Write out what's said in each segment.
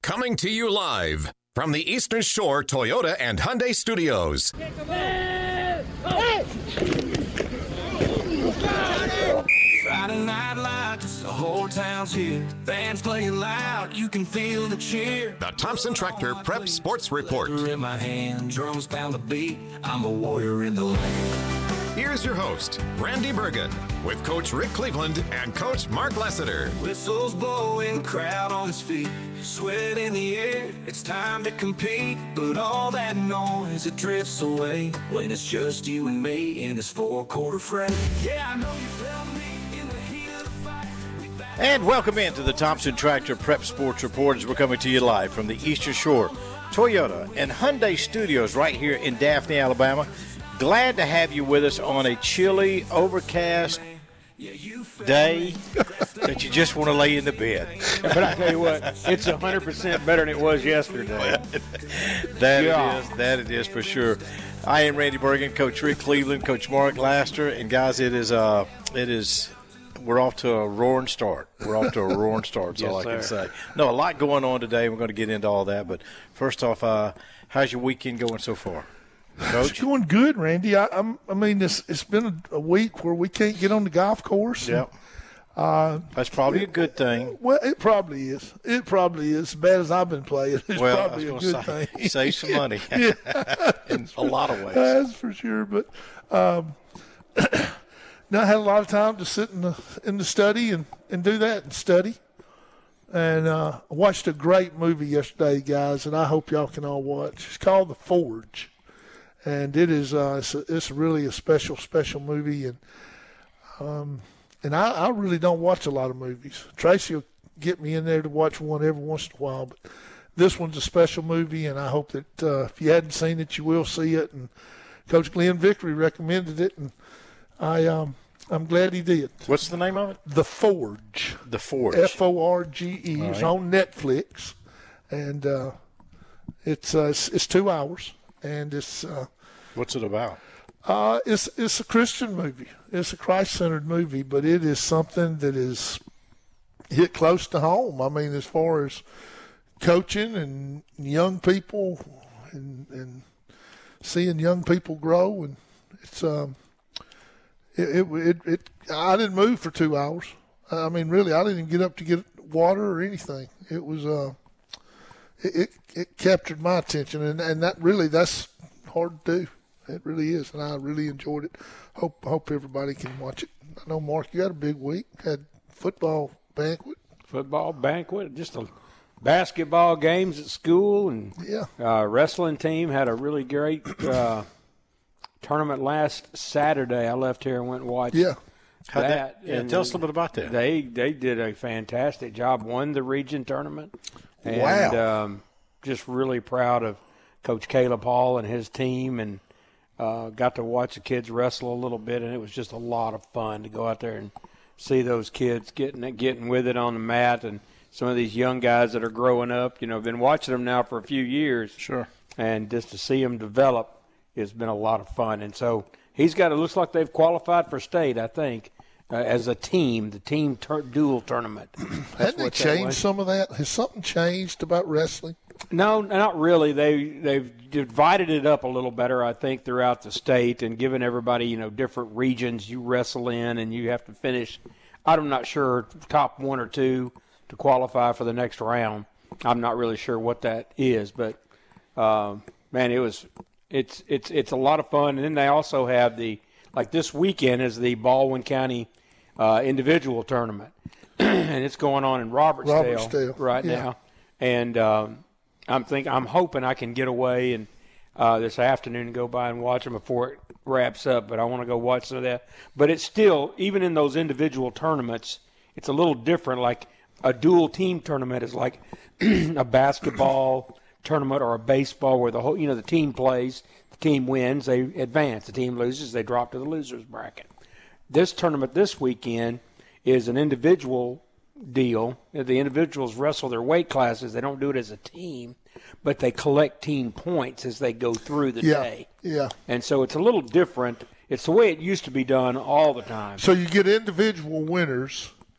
Coming to you live from the Eastern Shore Toyota and Hyundai Studios. Friday night lights, the whole town's here. Bands playing loud, you can feel the cheer. The Thompson Tractor Prep Sports Report. In my hand, drums pound the beat. I'm a warrior in the land. Here's your host, Randy Bergen, with Coach Rick Cleveland and Coach Mark Lessiter. Whistles blowing, crowd on its feet. Sweat in the air, it's time to compete. But all that noise, it drifts away when it's just you and me in this four-quarter fray. Yeah, I know you felt me in the heat of the fight. And welcome into the Thompson Tractor Prep Sports Report as we're coming to you live from the Eastern Shore Toyota and Hyundai Studios right here in Daphne, Alabama. Glad to have you with us on a chilly, overcast day that you just want to lay in the bed. But I tell you what, it's 100% better than it was yesterday. That it is for sure. I am Randy Bergen, Coach Rick Cleveland, Coach Mark Laster, and guys, we're off to a roaring start. That's Yes, all I can say. No, a lot going on today. We're going to get into all that, but first off, how's your weekend going so far? Coach? It's going good, Randy. I mean, it's been a week where we can't get on the golf course. Yep. That's probably a good thing. Well, it probably is. It probably is. As bad as I've been playing, it's probably a good thing. Save some money. Yeah. In a lot of ways. That's for sure. But now I had a lot of time to sit in the study and do that and study. And I watched a great movie yesterday, guys, and I hope y'all can all watch. It's called The Forge. And it is it's really a special movie, and I really don't watch a lot of movies. Tracy will get me in there to watch one every once in a while, but this one's a special movie, and I hope that if you hadn't seen it, you will see it. And Coach Glenn Vickery recommended it, and I'm glad he did. What's the name of it? The Forge. The Forge. Forge. It's on Netflix, and it's 2 hours. And it's what's it about? It's a Christian movie. It's a Christ-centered movie, but it is something that is hit close to home. I mean, as far as coaching and young people and seeing young people grow, and it's I didn't move for 2 hours. I mean, really, I didn't even get up to get water or anything. It was It captured my attention, and that's hard to do. It really is, and I really enjoyed it. Hope everybody can watch it. I know, Mark, you had a big week. Had football banquet, just a basketball games at school, and yeah, wrestling team had a really great tournament last Saturday. I left here and went and watched. Yeah. That. Tell us a little bit about that. They did a fantastic job. Won the region tournament. And, wow. Just really proud of Coach Caleb Hall and his team, and got to watch the kids wrestle a little bit, and it was just a lot of fun to go out there and see those kids getting with it on the mat, and some of these young guys that are growing up. I've been watching them now for a few years. Sure. And just to see them develop has been a lot of fun. And so it looks like they've qualified for state, I think. As a team, the team dual tournament. Hadn't they changed some of that? Has something changed about wrestling? No, not really. They've divided it up a little better, I think, throughout the state, and given everybody, different regions you wrestle in, and you have to finish, I'm not sure, top 1 or 2 to qualify for the next round. I'm not really sure what that is, but man, it's a lot of fun. And then they also have this weekend is the Baldwin County individual tournament, and it's going on in Robertsdale right now. And I'm hoping I can get away and this afternoon and go by and watch them before it wraps up. But I want to go watch some of that. But it's still, even in those individual tournaments, it's a little different. Like a dual team tournament is like a basketball tournament or a baseball where the whole, the team plays, the team wins, they advance. The team loses, they drop to the losers bracket. This tournament this weekend is an individual deal. The individuals wrestle their weight classes. They don't do it as a team, but they collect team points as they go through the day. Yeah. And so it's a little different. It's the way it used to be done all the time. So you get individual winners,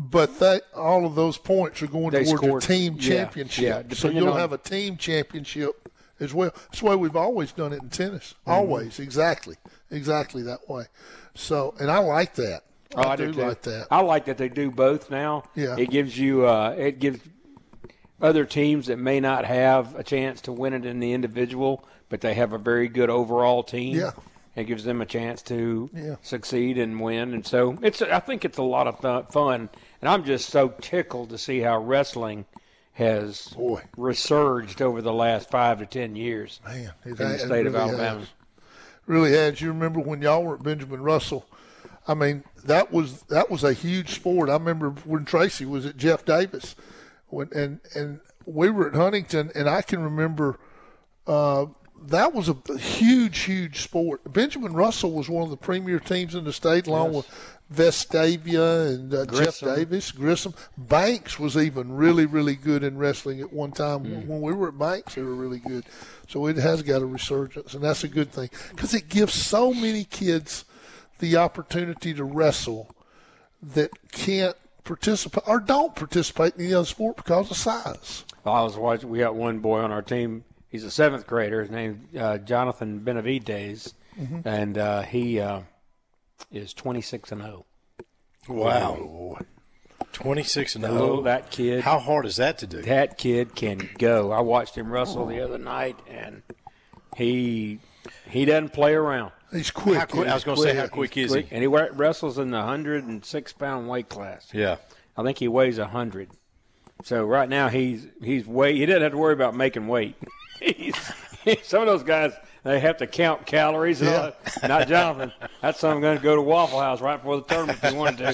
but all of those points are going towards your team championship. Yeah, so you'll have a team championship as well. That's the way we've always done it in tennis. Always, exactly that way. So, and I like that. I do like that. I like that they do both now. Yeah. It gives you it gives other teams that may not have a chance to win it in the individual, but they have a very good overall team. Yeah. It gives them a chance to succeed and win. And so I think it's a lot of fun. And I'm just so tickled to see how wrestling has resurged over the last 5 to 10 years in the state of Alabama. Really has. You remember when y'all were at Benjamin Russell? I mean, that was a huge sport. I remember when Tracy was at Jeff Davis, and we were at Huntington, and I can remember that was a huge sport. Benjamin Russell was one of the premier teams in the state, along with Vestavia and Jeff Davis, Grissom. Banks was even really good in wrestling at one time. When we were at Banks, they were really good. So it has got a resurgence, and that's a good thing because it gives so many kids the opportunity to wrestle that can't participate or don't participate in any other sport because of size. Well, I was watching. We got one boy on our team. He's a 7th grader. His name's Jonathan Benavides, and he is 26-0. Wow. 26-0. That kid. How hard is that to do? That kid can go. I watched him wrestle the other night, and he doesn't play around. He's quick. I was going to say, how quick is he? And he wrestles in the 106-pound weight class. Yeah. I think he weighs 100. So right now he's he doesn't have to worry about making weight. Some of those guys, they have to count calories. And all that. Not Jonathan. That's something going to go to Waffle House right before the tournament if he wanted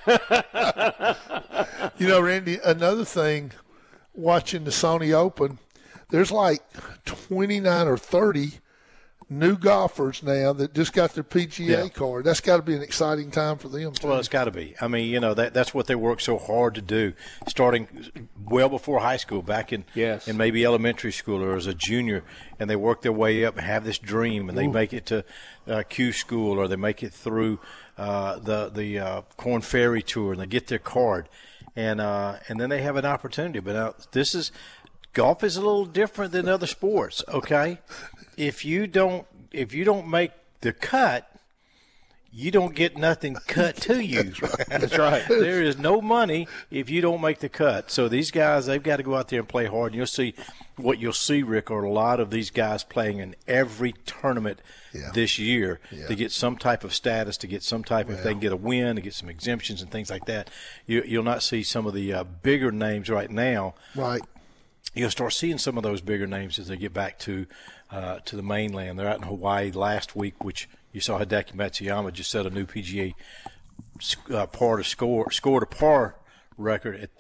to. You know, Randy, another thing, watching the Sony Open, there's like 29 or 30 new golfers now that just got their PGA card. That's got to be an exciting time for them, too. Well, it's got to be. I mean, you know, that's what they work so hard to do, starting well before high school, back in maybe elementary school or as a junior, and they work their way up and have this dream, and they make it to Q school or they make it through the Korn Ferry Tour, and they get their card, and then they have an opportunity. But golf is a little different than other sports, okay? If you don't make the cut, you don't get nothing cut to you. That's right. There is no money if you don't make the cut. So these guys, they've got to go out there and play hard. And you'll see, Rick, are a lot of these guys playing in every tournament this year to get some type of status, to get some type if they can get a win, to get some exemptions and things like that. You'll not see some of the bigger names right now. Right. You'll start seeing some of those bigger names as they get back to the mainland. They're out in Hawaii last week, which you saw Hideki Matsuyama just set a new PGA scored a par record at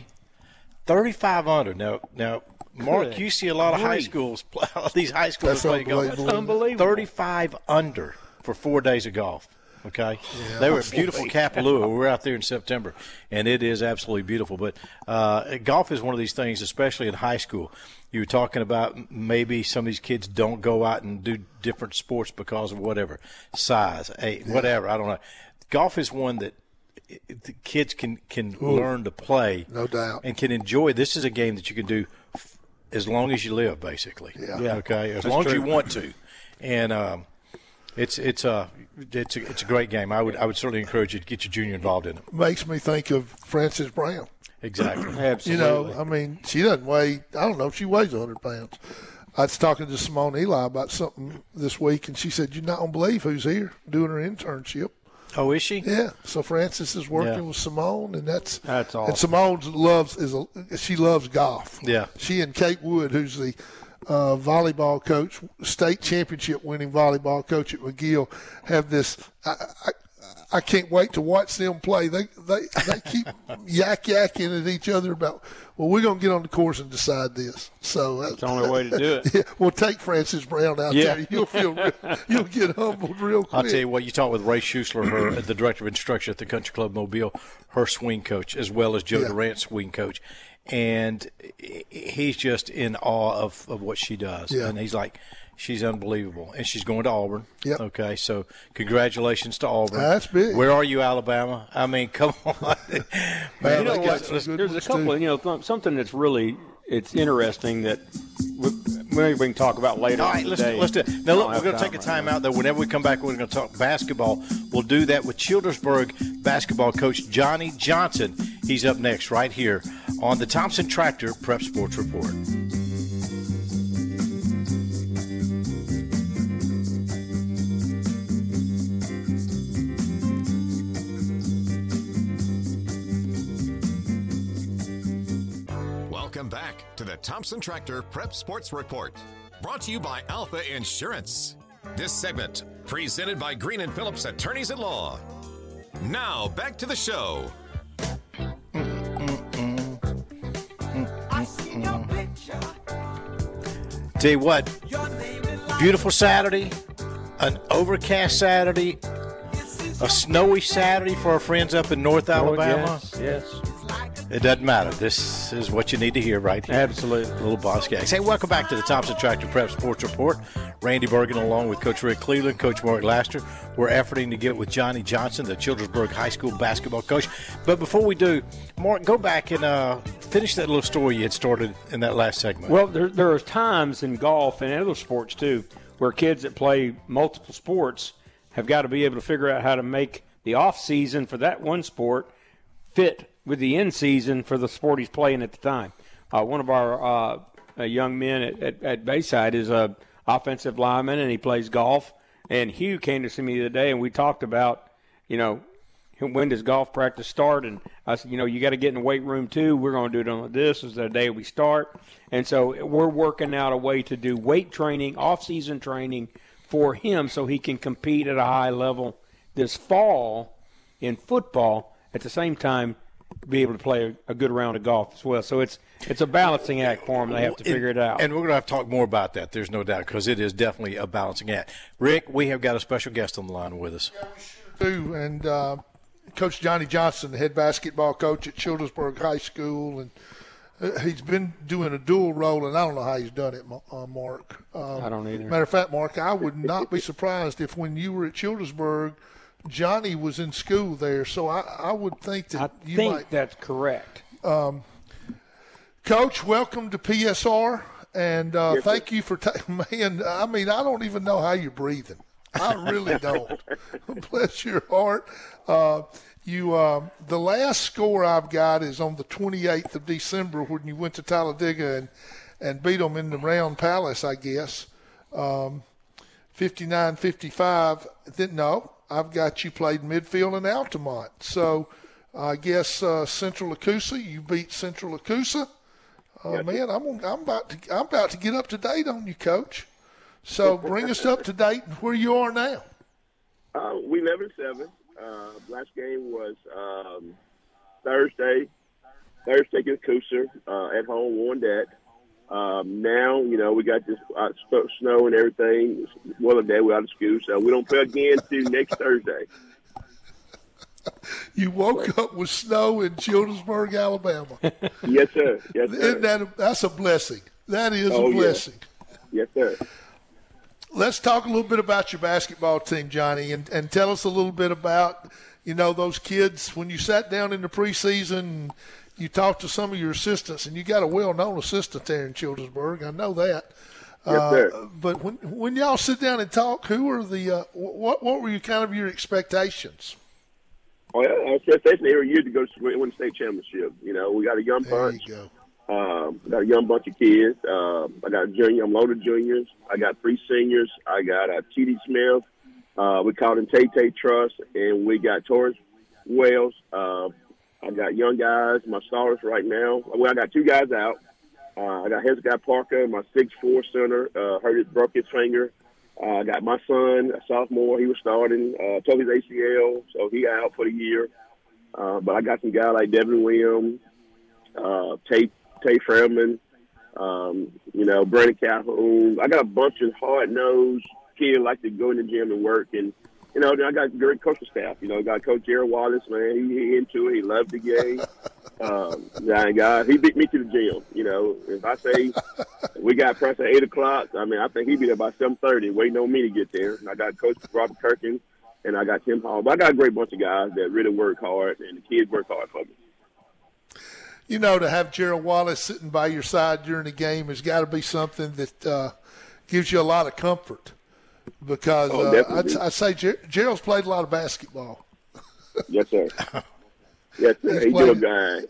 35 under. Now, Mark, you see a lot of these high schools play golf. That's unbelievable. 35 under for 4 days of golf. Okay, they were at beautiful Kapalua. We were out there in September, and it is absolutely beautiful. But golf is one of these things, especially in high school. You were talking about maybe some of these kids don't go out and do different sports because of whatever size, whatever. I don't know. Golf is one that the kids can learn to play, no doubt, and can enjoy. This is a game that you can do as long as you live, basically. Yeah. Okay, as long as you want to, and. It's a great game. I would certainly encourage you to get your junior involved in it. Makes me think of Frances Brown. Exactly. Absolutely. You know, I mean, she doesn't weigh, I don't know if she weighs 100 pounds. I was talking to Simone Eli about something this week, and she said, "You're not going to believe who's here doing her internship." Oh, is she? Yeah. So Frances is working with Simone, and that's awesome. And Simone she loves golf. Yeah. She and Kate Wood, who's the volleyball coach, state championship winning volleyball coach at McGill, have this. I can't wait to watch them play. They keep yakking at each other about, well, we're going to get on the course and decide this. So that's the only way to do it. Yeah, well, take Frances Brown out there. You'll get humbled real quick. I'll tell you what, you talk with Ray Schussler, the director of instruction at the Country Club Mobile, her swing coach, as well as Joe Durant's swing coach. And he's just in awe of what she does. Yeah. And he's like, She's unbelievable, and she's going to Auburn. Yep. Okay, so congratulations to Auburn. That's big. Where are you, Alabama? I mean, come on. Man, You know they got what? some good There's a ones, couple. too. Something that's really interesting that maybe we can talk about later. All right, let's do it. Now, look, we're going to take a timeout, though. Whenever we come back, we're going to talk basketball. We'll do that with Childersburg basketball coach Johnny Johnson. He's up next right here on the Thompson Tractor Prep Sports Report. Welcome back to the Thompson Tractor Prep Sports Report, brought to you by Alpha Insurance. This segment presented by Green and Phillips Attorneys at Law. Now back to the show. Tell you what, beautiful Saturday, an overcast Saturday, a snowy Saturday for our friends up in North Alabama. Yes. It doesn't matter. This is what you need to hear right here. Absolutely. Little Boss Gags. Hey, welcome back to the Thompson Tractor Prep Sports Report. Randy Bergen along with Coach Rick Cleveland, Coach Mark Laster. We're efforting to get with Johnny Johnson, the Childersburg High School basketball coach. But before we do, Mark, go back and finish that little story you had started in that last segment. Well, there are times in golf and other sports, too, where kids that play multiple sports have got to be able to figure out how to make the off-season for that one sport fit with the in-season for the sport he's playing at the time. One of our young men at Bayside is a offensive lineman, and he plays golf. And Hugh came to see me the other day, and we talked about, when does golf practice start? And I said, you got to get in the weight room too. We're going to do it on this. Is the day we start. And so we're working out a way to do weight training, off-season training for him so he can compete at a high level this fall in football at the same time be able to play a good round of golf as well. So it's a balancing act for them. They have to figure it out. And we're going to have to talk more about that. There's no doubt, because it is definitely a balancing act. Rick, we have got a special guest on the line with us. Yeah, we sure do. And Coach Johnny Johnson, the head basketball coach at Childersburg High School, and he's been doing a dual role, and I don't know how he's done it, Mark. I don't either. Matter of fact, Mark, I would not be surprised if when you were at Childersburg, Johnny was in school there, so I would think that you might. I think that's correct. Coach, welcome to PSR, and thank you for man, I mean, I don't even know how you're breathing. I really don't. Bless your heart. The last score I've got is on the 28th of December when you went to Talladega and beat them in the Round Palace, I guess, 59-55. No. I've got you played midfield in Altamont. So I guess Central Acusa, you beat Central Acusa. Man, I'm about to get up to date on you, Coach. So bring us up to date and where you are now. We 11-7. Last game was Thursday against Cooser at home, won that. Now, we got this snow and everything. Well, a day we're out of school, so we don't play again till next Thursday. You woke up with snow in Childersburg, Alabama. Yes, sir. Yes, sir. That's a blessing. That is a blessing. Yeah. Yes, sir. Let's talk a little bit about your basketball team, Johnny, and tell us a little bit about, those kids. When you sat down in the preseason, you talked to some of your assistants, and you got a well-known assistant there in Childersburg. I know that. Yes, sir. But when y'all sit down and talk, who are the what were your expectations? Oh, yeah, our expectation every year to go to win the state championship. We got a young bunch. There you got a young bunch of kids. I got a junior. I'm loaded juniors. I got 3 seniors. I got T.D. Smith. We call him Tay Truss, and we got Torrance Wells. I got young guys, my stars right now. Well, I got 2 guys out. I got Hezekiah Parker, my 6'4" center, broke his finger. I got my son, a sophomore. He was starting, tore his ACL, so he out for the year. But I got some guys like Devin Williams, Tay Fairman, Brandon Calhoun. I got a bunch of hard-nosed kids like to go in the gym and work. And, then I got a great coaching staff. I got Coach Jared Wallace, man. He into it. He loved the game. God, he beat me to the gym. You know, if I say we got press at 8 o'clock, I mean, I think he'd be there by 7:30, waiting on me to get there. And I got Coach Robert Kirkins, and I got Tim Hall. But I got a great bunch of guys that really work hard, and the kids work hard for me. You know, to have Gerald Wallace sitting by your side during the game has got to be something that gives you a lot of comfort. Because I'd say Gerald's played a lot of basketball. Yes, sir. Yes, sir. He's a good guy.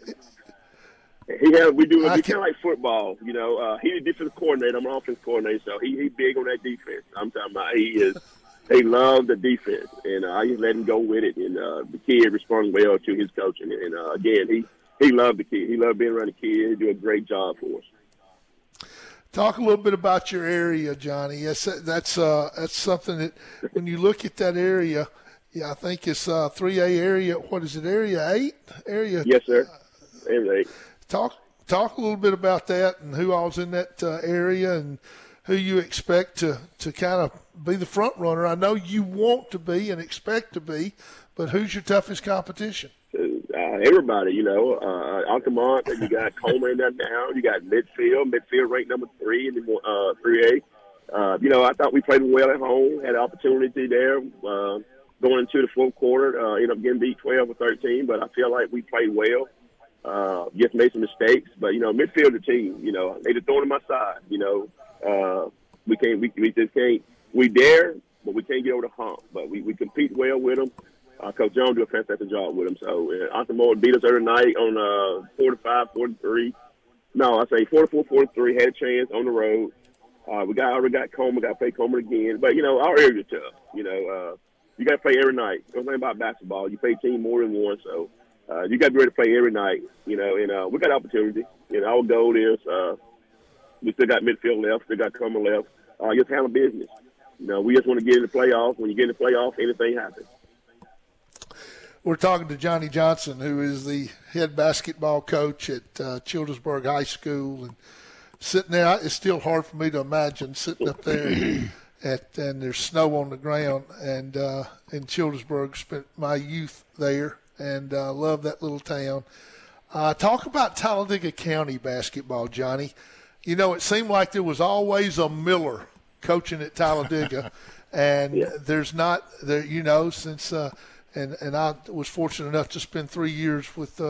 We kind of like football, you know. He's a defensive coordinator. I'm an offense coordinator, so he's big on that defense. I'm talking about he loves the defense, and I just let him go with it. And the kid responded well to his coaching. And again, he loved the kid. He loved being around the kid. He do a great job for us. Talk a little bit about your area, Johnny. That's something that when you look at that area, I think it's 3A area. What is it? Area 8? Yes, sir. Area 8. Talk a little bit about that and who all's in that area and who you expect to kind of be the front runner. I know you want to be and expect to be, but who's your toughest competition? Everybody, you know, Altamont, you got Coleman in that now. You got Midfield ranked number 3 in the 3A. You know, I thought we played well at home, had an opportunity there going into the fourth quarter. Ended up getting beat 12-13, but I feel like we played well. Just made some mistakes, but, you know, Midfield the team, you know, they just throwing on my side, you know. We just can't. We dare, but we can't get over the hump. But we compete well with them. Coach Jones do a fantastic job with him. So Altamont beat us every night on 45-43. No, I say 44-43. Had a chance on the road. We already got Coleman. Got to play Coleman again. But you know our area's tough. You know you got to play every night. Don't think about basketball. You play team more than one. So you got to be ready to play every night. You know, and we got opportunity. You know, our goal is we still got Midfield left. Still got Coleman left. Just handle business. You know, we just want to get in the playoffs. When you get in the playoffs, anything happens. We're talking to Johnny Johnson, who is the head basketball coach at Childersburg High School. And sitting there, it's still hard for me to imagine sitting up there and there's snow on the ground. And in Childersburg, spent my youth there and love that little town. Talk about Talladega County basketball, Johnny. You know, it seemed like there was always a Miller coaching at Talladega. And there's not there, you know, since and I was fortunate enough to spend 3 years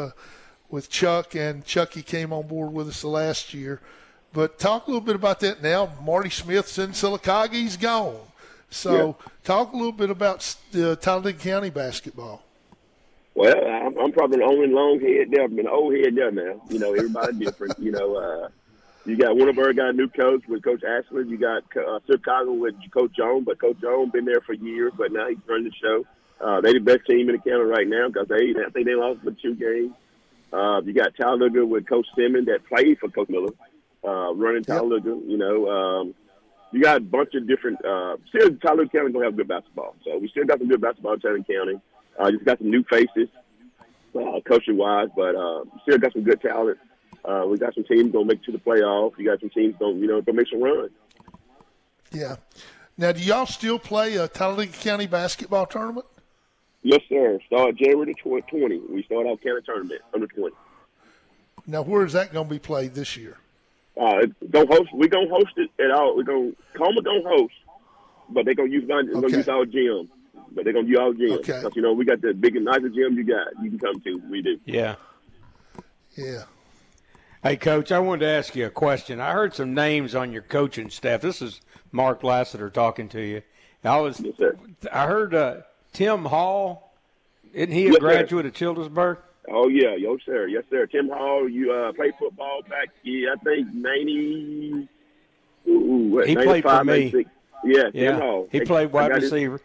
with Chuck, and Chucky came on board with us the last year. But talk a little bit about that now. Marty Smith's in Sylacauga. He's gone. So talk a little bit about Talladega County basketball. Well, I'm probably the only long head there. I've been an old head there now. You know, everybody different. You know, you got Winterburg got a new coach with Coach Ashland. You got Chicago with Coach Jones, but Coach Jones been there for years, but now he's running the show. They're the best team in the county right now because I think they lost for 2 games. You got Talladega with Coach Simmons that played for Coach Miller, running Talladega. You know, you got a bunch of different. Still, Talladega County gonna have good basketball. So we still got some good basketball in Talladega County. Just got some new faces, coaching wise, but still got some good talent. We got some teams gonna make it to the playoffs. You got some teams gonna make some runs. Yeah. Now, do y'all still play a Talladega County basketball tournament? Yes, sir. Start January 20. We start our county tournament under 20. Now, where is that going to be played this year? Don't host. We don't host it at all. Coleman don't host, but they're gonna use our gym. But they're gonna use our gym because you know we got the biggest, nicest gym you got. You can come to. We do. Yeah. Yeah. Hey, Coach, I wanted to ask you a question. I heard some names on your coaching staff. This is Mark Lassiter talking to you. Yes, sir. I heard Tim Hall. Isn't he a graduate of Childersburg? Oh, yeah. Yes, sir. Yes, sir. Tim Hall, you played football back, I think, 90. He played for me. 96. Yeah, Tim Hall. He played wide receiver.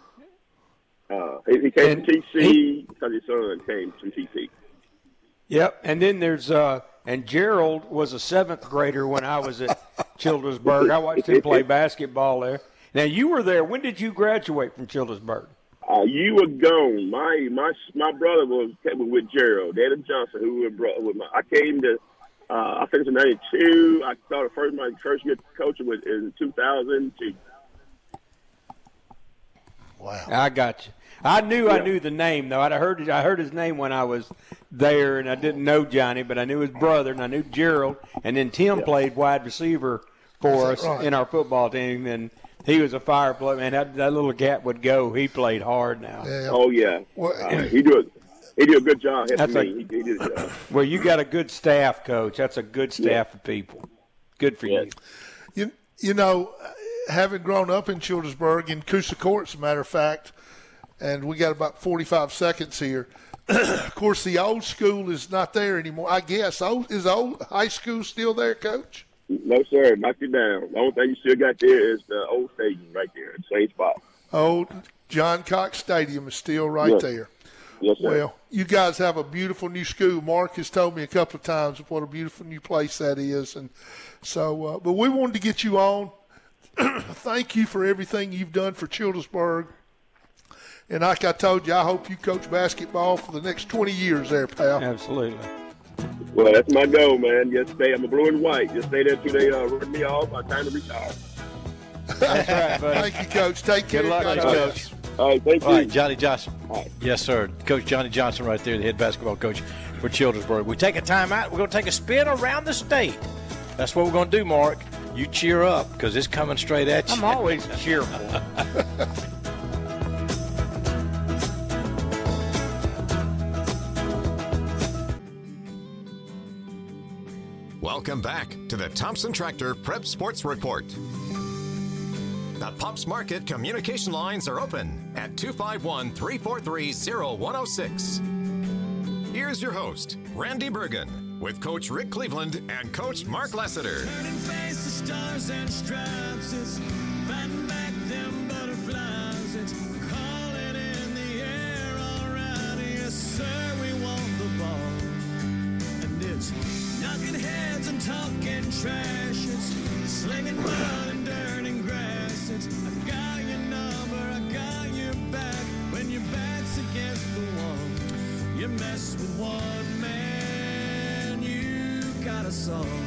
He came from TC because his son came from TC. Yep. And then there's and Gerald was a 7th grader when I was at Childersburg. I watched him play basketball there. Now, you were there. When did you graduate from Childersburg? You were gone. My brother was with Gerald, Daddy Johnson, who was brother with I came to I finished in 92. I started my first year coaching was in 2002. Wow. I got you. I knew the name though. I heard his name when I was there, and I didn't know Johnny, but I knew his brother, and I knew Gerald, and then Tim played wide receiver for us in our football team, and he was a fire player. Man, that little gap would go. He played hard now. Yeah. Oh yeah, he did a good job. He did a job. Well, you got a good staff, Coach. That's a good staff of people. Good for you. You know, having grown up in Childersburg, in Coosa Court, as a matter of fact, and we got about 45 seconds here. Of course, the old school is not there anymore. I guess. Is old high school still there, Coach? No, sir. Knocked it down. The only thing you still got there is the old stadium right there, the same spot. Old John Cox Stadium is still right there. Yes, sir. Well, you guys have a beautiful new school. Mark has told me a couple of times what a beautiful new place that is. And so, but we wanted to get you on. Thank you for everything you've done for Childersburg. And like I told you, I hope you coach basketball for the next 20 years there, pal. Absolutely. Well, that's my goal, man. Just stay. I'm a blue and white. Just stay there till they run me off. My time to retire. That's right, buddy. Thank you, Coach. Take care. Good luck, Coach. All right, thank you. All right, Johnny Johnson. All right. Yes, sir. Coach Johnny Johnson right there, the head basketball coach for Childersburg. We take a timeout. We're going to take a spin around the state. That's what we're going to do, Mark. You cheer up because it's coming straight at you. I'm always cheerful. Welcome back to the Thompson Tractor Prep Sports Report. The Pops Market communication lines are open at 251-343-0106. Here's your host, Randy Bergen, with Coach Rick Cleveland and Coach Mark Lassiter. Turning face the stars and stripes, it's fighting back them butterflies, it's calling in the air, all right, yes sir, we want the ball, and it's knocking heads and talking trash, it's slinging mud and dirt and grass, it's I got your number, I got your back, when your back's against the wall, you mess with one man, you got a song.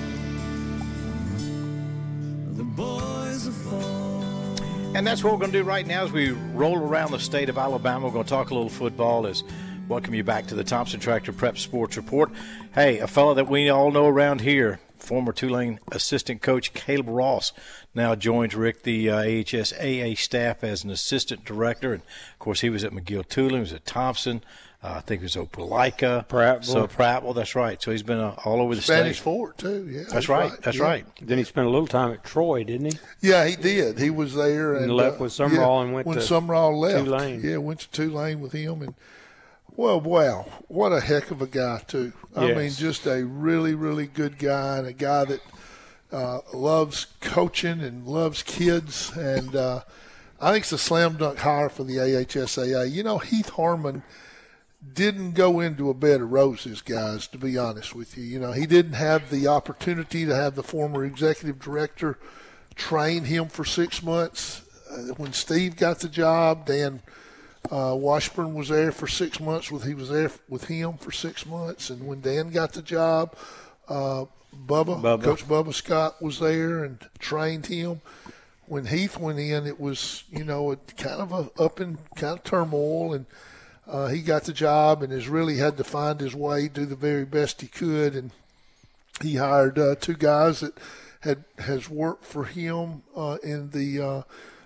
The boys are fall. And that's what we're going to do right now as we roll around the state of Alabama. We're going to talk a little football as welcome you back to the Thompson Tractor Prep Sports Report. Hey, a fellow that we all know around here, former Tulane assistant coach Caleb Ross, now joins Rick, the AHSAA staff, as an assistant director. And, of course, he was at McGill Tulane, he was at Thompson. I think it was Opelika. Prattville. So Prattville, that's right. So he's been all over the Spanish state. Fort, too. Yeah, That's right. That's right. Then he spent a little time at Troy, didn't he? Yeah, he did. He was there. And left with Sumrall and went when to Sumrall left. Tulane. Yeah, went to Tulane with him. And, well, wow, what a heck of a guy, too. I Yes. mean, just a really, really good guy, and a guy that loves coaching and loves kids. And I think it's a slam dunk hire for the AHSAA. You know, Heath Harmon didn't go into a bed of roses, guys, to be honest with you. You know, he didn't have the opportunity to have the former executive director train him for 6 months. When Steve got the job, Dan Washburn was there for 6 months. He was there with him for 6 months. And when Dan got the job, Coach Bubba Scott was there and trained him. When Heath went in, it was, you know, kind of a up in kind of turmoil, and he got the job and has really had to find his way, do the very best he could, and he hired two guys that has worked for him in the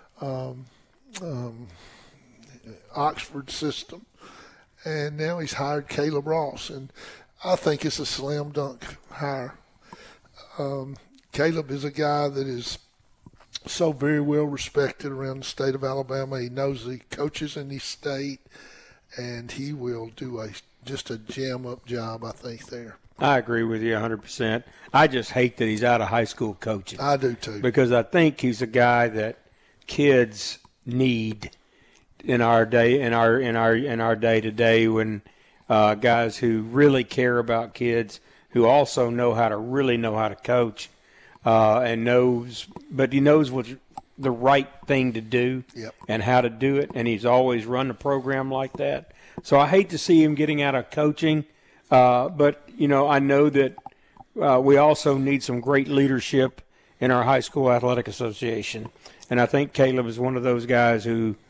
Oxford system, and now he's hired Caleb Ross, and I think it's a slam dunk hire. Caleb is a guy that is so very well respected around the state of Alabama. He knows the coaches in the state, and he will do just a jam-up job, I think, there. I agree with you 100%. I just hate that he's out of high school coaching. I do too. Because I think he's a guy that kids need in our day, in our day to day, when guys who really care about kids, who also know how to coach, and knows what's the right thing to do and how to do it, and he's always run a program like that. So I hate to see him getting out of coaching, but you know, I know that we also need some great leadership in our high school athletic association, and I think Caleb is one of those guys who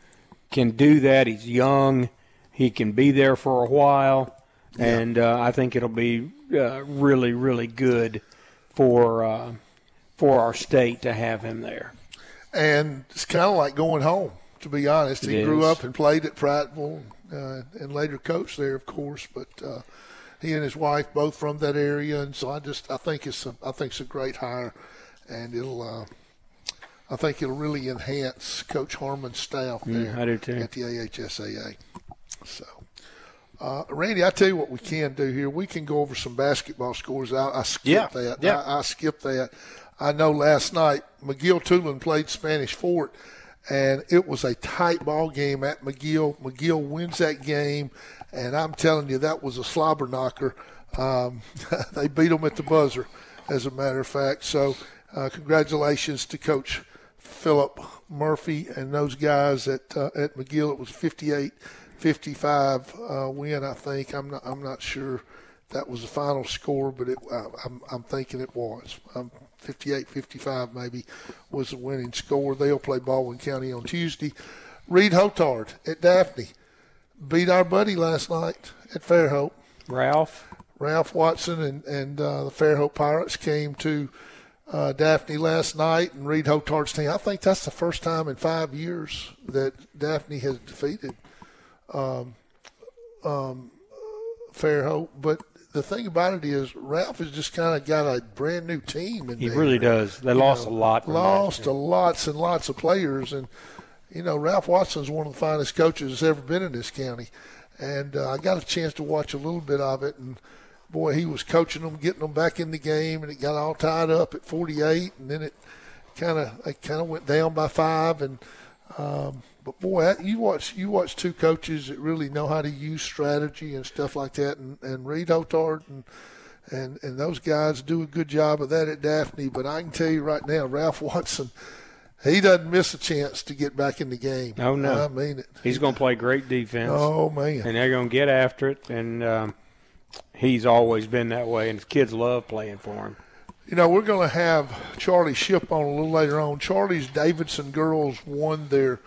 can do that. He's young. He can be there for a while. Yeah. And I think it'll be really, really good for our state to have him there. And it's kind of like going home, to be honest. He grew up and played at Prattville and later coached there, of course. But he and his wife both from that area, and so I think it's a great hire, and I think it'll really enhance Coach Harmon's staff there I do too. At the AHSAA. So, Randy, I tell you what we can do here. We can go over some basketball scores. I skipped that. Yeah. I skipped that. I know last night McGill-Tulane played Spanish Fort, and it was a tight ball game at McGill. McGill wins that game, and I'm telling you, that was a slobber knocker. They beat them at the buzzer, as a matter of fact. So congratulations to Coach Philip Murphy and those guys at McGill. It was 58-55 win, I think. I'm not sure that was the final score, but I'm thinking it was. 58-55 maybe was the winning score. They'll play Baldwin County on Tuesday. Reed Hotard at Daphne beat our buddy last night at Fairhope. Ralph Watson and the Fairhope Pirates came to Daphne last night, and Reed Hotard's team. I think that's the first time in 5 years that Daphne has defeated Fairhope. But the thing about it is, Ralph has just kind of got a brand new team. He really does. They lost a lot. Lost lots and lots of players, and Ralph Watson's one of the finest coaches that's ever been in this county. And I got a chance to watch a little bit of it, and boy, he was coaching them, getting them back in the game, and it got all tied up at 48, and then it kind of went down by 5. And but boy, you watch two coaches that really know how to use strategy and stuff like that, and Reed Hotard and those guys do a good job of that at Daphne. But I can tell you right now, Ralph Watson, he doesn't miss a chance to get back in the game. Oh no, I mean it. He's going to play great defense. Oh man, and they're going to get after it, and he's always been that way, and his kids love playing for him. We're going to have Charlie Ship on a little later on. Charlie's Davidson girls won his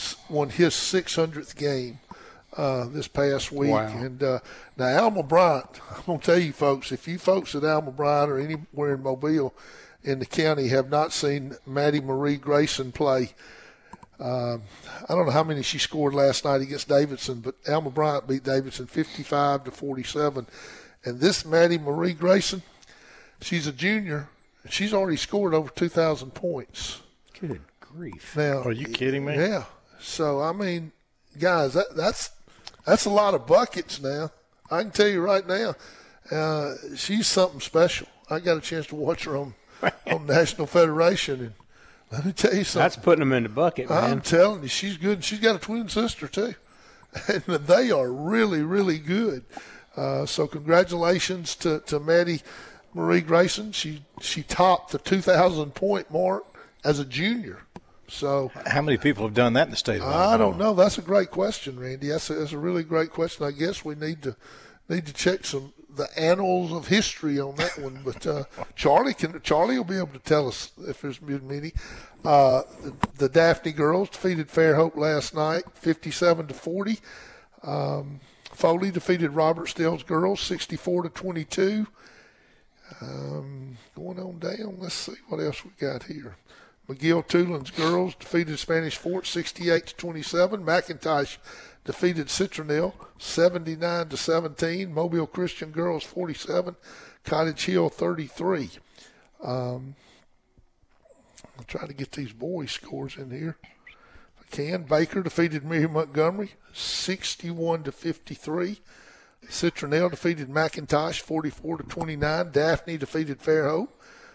600th game this past week. Wow. And now Alma Bryant, I'm going to tell you folks, if you folks at Alma Bryant or anywhere in Mobile in the county have not seen Maddie Marie Grayson play, I don't know how many she scored last night against Davidson, but Alma Bryant beat Davidson 55-47. And this Maddie Marie Grayson, she's a junior. She's already scored over 2,000 points. Good grief. Now, are you kidding me? Yeah. So, I mean, guys, that's a lot of buckets now. I can tell you right now, she's something special. I got a chance to watch her on National Federation, and let me tell you something. That's putting them in the bucket, man. I'm telling you, she's good. She's got a twin sister, too. And they are really, really good. So congratulations to Maddie Marie Grayson. She topped the 2,000-point mark as a junior. So how many people have done that in the state of Alabama? I don't know. That's a great question, Randy. That's a really great question. I guess we need to check the annals of history on that one. But Charlie will be able to tell us if there's been many. The Daphne girls defeated Fairhope last night, 57-40. Foley defeated Robertsdale's girls, 64-22. Going on down, let's see what else we got here. McGill-Tulane's girls defeated Spanish Fort 68-27. McIntosh defeated Citronelle 79-17. Mobile Christian girls 47. Cottage Hill 33. I'm trying to get these boys' scores in here. If I can. Baker defeated Miriam Montgomery 61-53. Citronelle defeated McIntosh 44-29. Daphne defeated Fairhope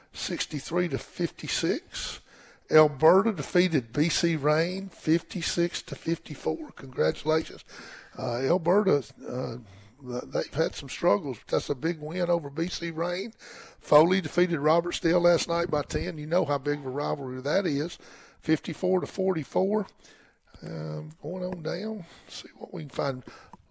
63-56. Alberta defeated BC Rain 56-54. Congratulations. Alberta, they've had some struggles, but that's a big win over BC Rain. Foley defeated Robertsdale last night by 10. You know how big of a rivalry that is. 54-44. Going on down. Let's see what we can find.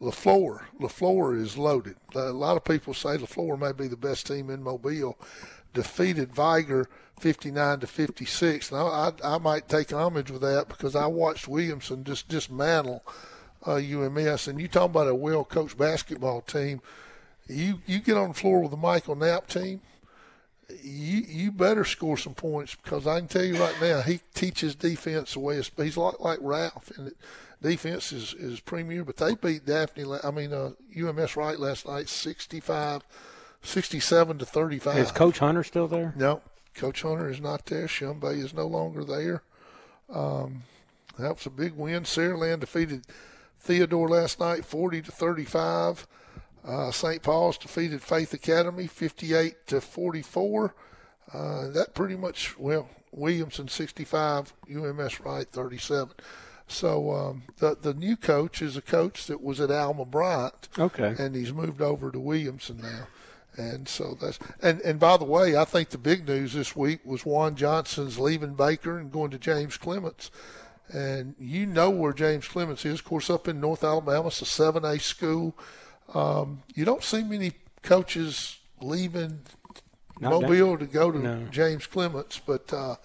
LaFleur is loaded. A lot of people say LaFleur may be the best team in Mobile. defeated Viger 59-56. Now I might take homage with that because I watched Williamson just dismantle UMS. And you talk about a well-coached basketball team. You get on the floor with the Michael Knapp team, you better score some points because I can tell you right now he teaches defense the way he's like Ralph, and defense is premier. But they beat UMS Wright last night 67-35. Is Coach Hunter still there? No, Coach Hunter is not there. Shumbay is no longer there. That was a big win. Saraland defeated Theodore last night 40-35. St. Paul's defeated Faith Academy 58-44. That pretty much, Williamson 65, UMS Wright 37. So the new coach is a coach that was at Alma Bryant. Okay. And he's moved over to Williamson now. And so that's and by the way, I think the big news this week was Juan Johnson's leaving Baker and going to James Clements. And you know where James Clements is, of course, up in North Alabama. It's a 7A school. You don't see many coaches leaving Mobile to go to James Clements, but I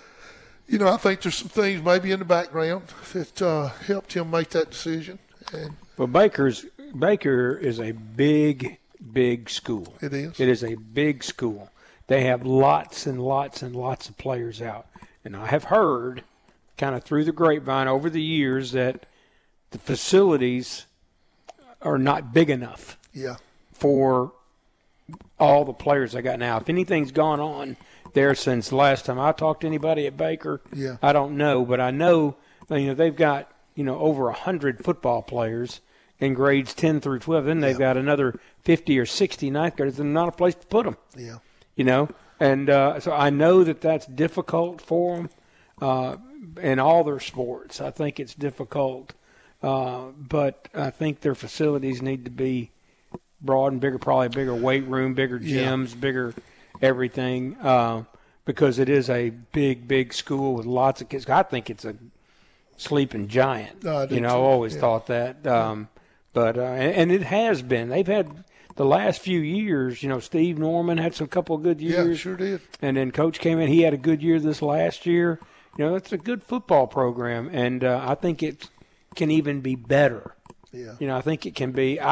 think there's some things maybe in the background that helped him make that decision. Well, Baker is a big school. It is. It is a big school. They have lots and lots and lots of players out, and I have heard, kind of through the grapevine over the years, that the facilities are not big enough for all the players I got now. If anything's gone on there since the last time I talked to anybody at Baker, I don't know. But I know, they've got, over 100 football players in grades 10 through 12. Then they've got another 50 or 60 ninth graders. There's not a place to put them. Yeah. And so I know that that's difficult for them in all their sports. I think it's difficult. But I think their facilities need to be broad and bigger, probably a bigger weight room, bigger gyms, bigger everything, because it is a big school with lots of kids. I think it's a sleeping giant. I've always thought that. But it has been. They've had the last few years, Steve Norman had some couple of good years. Yeah, sure did. And then Coach came in. He had a good year this last year. It's a good football program, and I think it can even be better. Yeah. I think it can be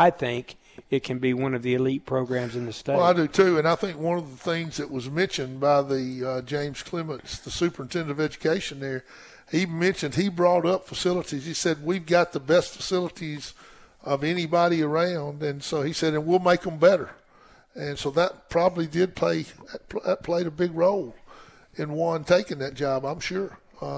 one of the elite programs in the state. Well, I do too, and I think one of the things that was mentioned by the James Clements, the superintendent of education there, he brought up facilities. He said, we've got the best facilities of anybody around, and so he said, and we'll make them better. And so that probably played a big role in Juan taking that job, I'm sure.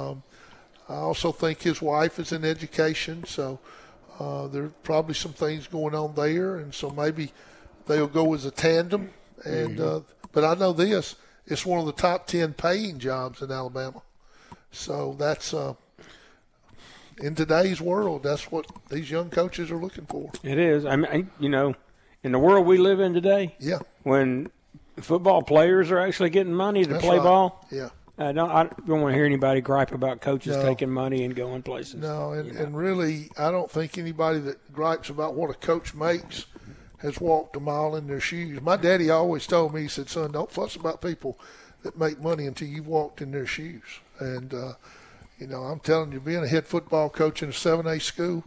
I also think his wife is in education, so there's probably some things going on there, and so maybe they'll go as a tandem. And but I know this: it's one of the top 10 paying jobs in Alabama. So that's in today's world, that's what these young coaches are looking for. It is. I mean, in the world we live in today, when football players are actually getting money to play ball, I don't want to hear anybody gripe about coaches taking money and going places. No, and really, I don't think anybody that gripes about what a coach makes has walked a mile in their shoes. My daddy always told me, he said, son, don't fuss about people that make money until you've walked in their shoes. And, I'm telling you, being a head football coach in a 7A school,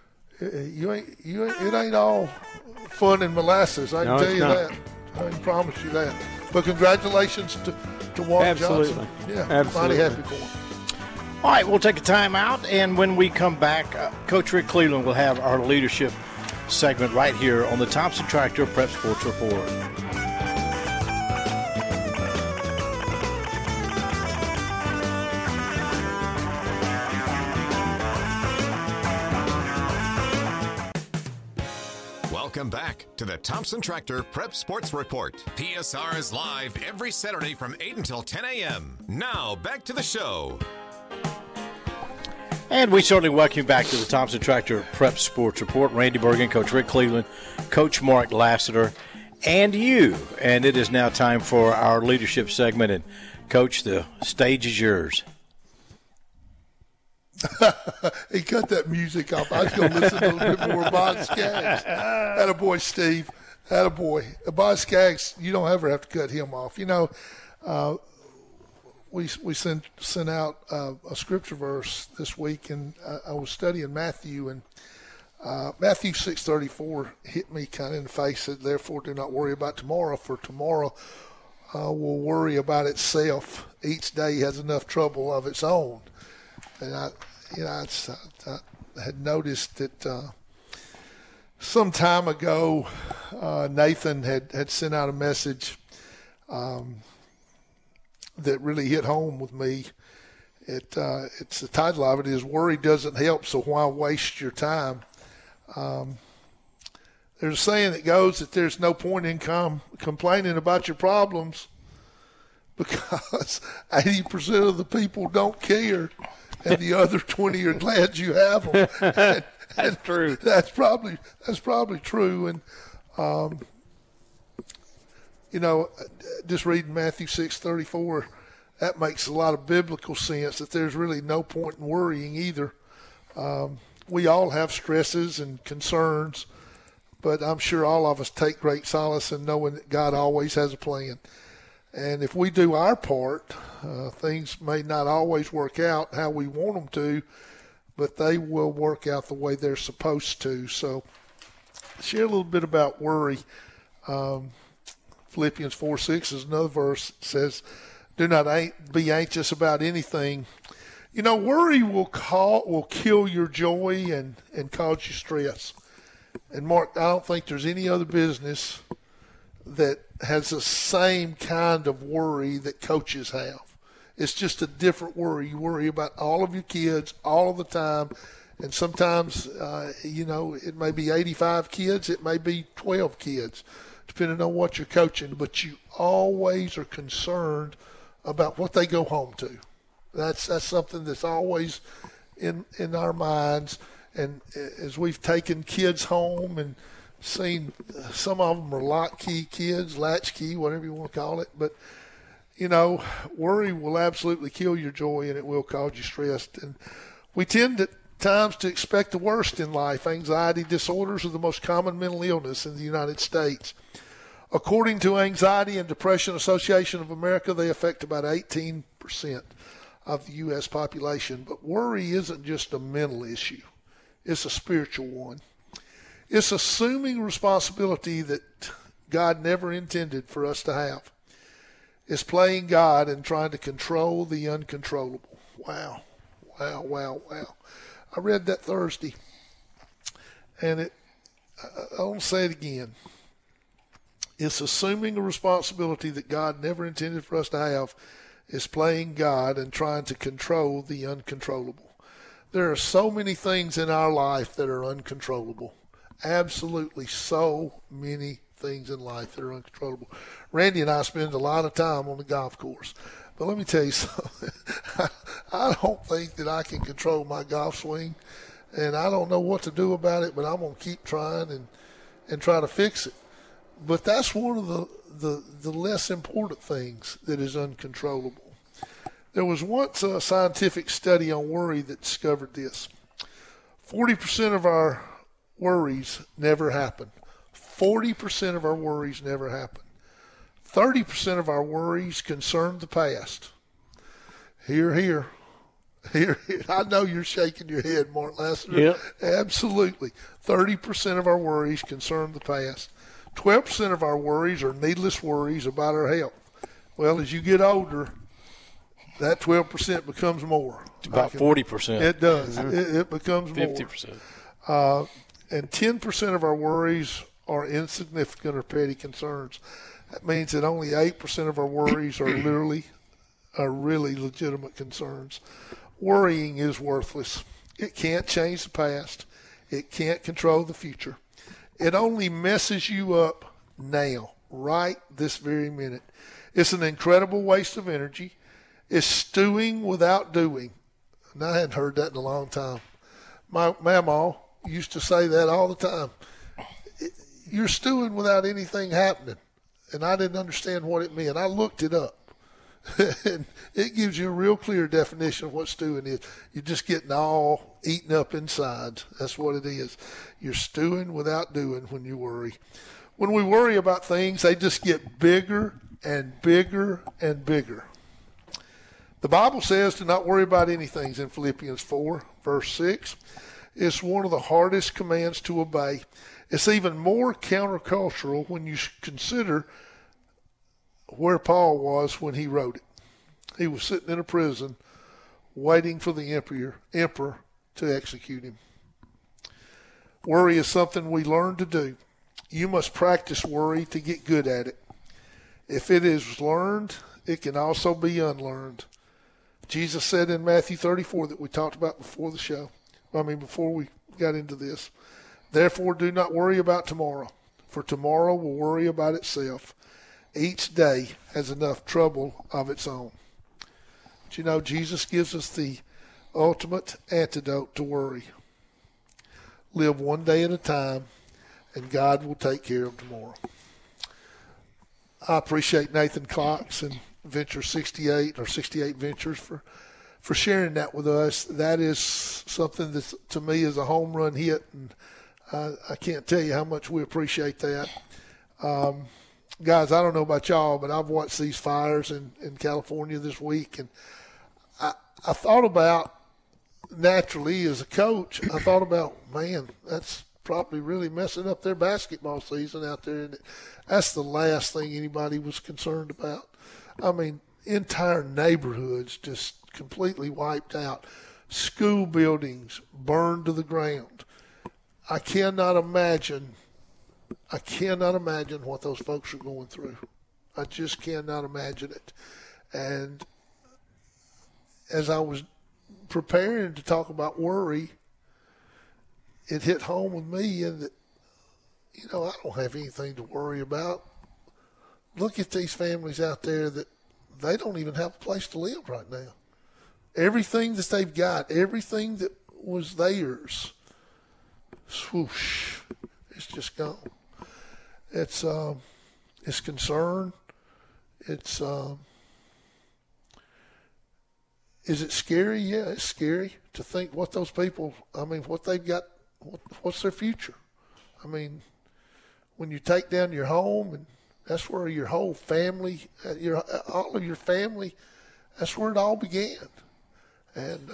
it ain't all fun and molasses. I can tell you that. I can promise you that. But congratulations to Juan Johnson. Yeah, absolutely. Mighty happy for him. All right, we'll take a timeout, and when we come back, Coach Rick Cleveland will have our leadership segment right here on the Thompson Tractor Prep Sports Report. Welcome back to the Thompson Tractor Prep Sports Report. PSR is live every Saturday from 8 until 10 a.m. Now, back to the show. And we certainly welcome you back to the Thompson Tractor Prep Sports Report. Randy Bergen, Coach Rick Cleveland, Coach Mark Lassiter, and you. And it is now time for our leadership segment. And, Coach, the stage is yours. He cut that music off. I was going to listen to a little bit more Bob Skaggs. Attaboy, Steve. Attaboy. Boz Scaggs, you don't ever have to cut him off. You know, we sent out a scripture verse this week, and I was studying Matthew, and Matthew 6:34 hit me kind of in the face. Said, "Therefore, do not worry about tomorrow, for tomorrow will worry about itself. Each day has enough trouble of its own." And I had noticed that some time ago, Nathan had sent out a message that really hit home with me. It's the title of it is "Worry Doesn't Help, So Why Waste Your Time?" There's a saying that goes that there's no point in complaining about your problems because 80% of the people don't care, and the other 20 are glad you have them. That's true. That's probably true. And just reading Matthew 6:34, that makes a lot of biblical sense. That there's really no point in worrying either. We all have stresses and concerns, but I'm sure all of us take great solace in knowing that God always has a plan. And if we do our part, things may not always work out how we want them to, but they will work out the way they're supposed to. So share a little bit about worry. Philippians 4:6 is another verse that says, "Do not be anxious about anything." You know, worry will kill your joy and cause you stress. And Mark, I don't think there's any other business that has the same kind of worry that coaches have. It's just a different worry. You worry about all of your kids all of the time. And sometimes, it may be 85 kids. It may be 12 kids, depending on what you're coaching. But you always are concerned about what they go home to. That's something that's always in our minds. And as we've taken kids home and seen, some of them are latchkey kids, whatever you want to call it. But, worry will absolutely kill your joy, and it will cause you stress. And we tend at times to expect the worst in life. Anxiety disorders are the most common mental illness in the United States. According to Anxiety and Depression Association of America, they affect about 18% of the U.S. population. But worry isn't just a mental issue. It's a spiritual one. It's assuming responsibility that God never intended for us to have. It's playing God and trying to control the uncontrollable. Wow. I read that Thursday, and I'll say it again. It's assuming a responsibility that God never intended for us to have. It's playing God and trying to control the uncontrollable. There are so many things in our life that are uncontrollable. Absolutely so many things in life that are uncontrollable. Randy and I spend a lot of time on the golf course. But let me tell you something. I don't think that I can control my golf swing, and I don't know what to do about it, but I'm going to keep trying and try to fix it. But that's one of the less important things that is uncontrollable. There was once a scientific study on worry that discovered this. 40% of our worries never happen. 40% of our worries never happen. 30% of our worries concern the past. Here. I know you're shaking your head, Mark Lassiter. Yep. Absolutely. 30% of our worries concern the past. 12% of our worries are needless worries about our health. Well, as you get older, that 12% becomes more. It's about 40%. It does. It becomes 50%. more. And 10% of our worries are insignificant or petty concerns. That means that only 8% of our worries are really legitimate concerns. Worrying is worthless. It can't change the past. It can't control the future. It only messes you up now, right this very minute. It's an incredible waste of energy. It's stewing without doing. And I hadn't heard that in a long time. My mama used to say that all the time. You're stewing without anything happening. And I didn't understand what it meant. I looked it up. And it gives you a real clear definition of what stewing is. You're just getting all eaten up inside. That's what it is. You're stewing without doing when you worry. when we worry about things, they just get bigger and bigger and bigger. The Bible says to not worry about anything in Philippians 4, verse 6. It's one of the hardest commands to obey. It's even more countercultural when you consider where Paul was when he wrote it. He was sitting in a prison waiting for the emperor to execute him. Worry is something we learn to do. You must practice worry to get good at it. If it is learned, it can also be unlearned. Jesus said in Matthew 34 that we talked about before we got into this, therefore do not worry about tomorrow, for tomorrow will worry about itself. Each day has enough trouble of its own. But you know, Jesus gives us the ultimate antidote to worry. Live one day at a time, and God will take care of tomorrow. I appreciate Nathan Cox and Venture 68 or 68 Ventures for sharing that with us. That is something that to me is a home run hit, and I can't tell you how much we appreciate that. Guys, I don't know about y'all, but I've watched these fires in California this week, and I thought about, naturally as a coach, I thought about, man, that's probably really messing up their basketball season out there. And that's the last thing anybody was concerned about. I mean, entire neighborhoods just completely wiped out. School buildings burned to the ground. I cannot imagine what those folks are going through. I just cannot imagine it. And as I was preparing to talk about worry, it hit home with me in that, I don't have anything to worry about. Look at these families out there that they don't even have a place to live right now. Everything that they've got, everything that was theirs, swoosh, it's just gone. It's concern. Is it scary? Yeah, it's scary to think what those people, what they've got, what's their future? When you take down your home, and that's where your whole family, all of your family, that's where it all began. And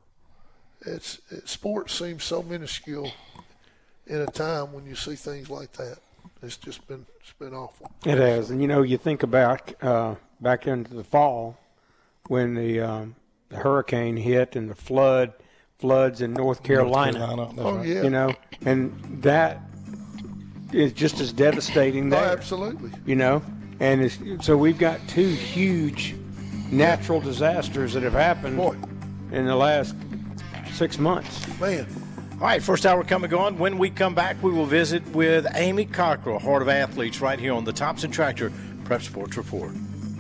sports seems so minuscule in a time when you see things like that. It's been awful. It has. And, you think about back into the fall when the hurricane hit and the floods in North Carolina. Oh, yeah. And that is just as devastating there. Oh, absolutely. And so we've got two huge natural disasters that have happened in the last 6 months. Man. All right, first hour coming on. When we come back, we will visit with Amy Cockrell, Heart of Athletes, right here on the Thompson Tractor Prep Sports Report.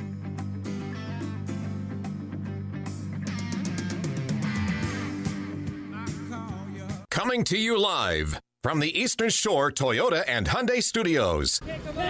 Coming to you live from the Eastern Shore Toyota and Hyundai Studios.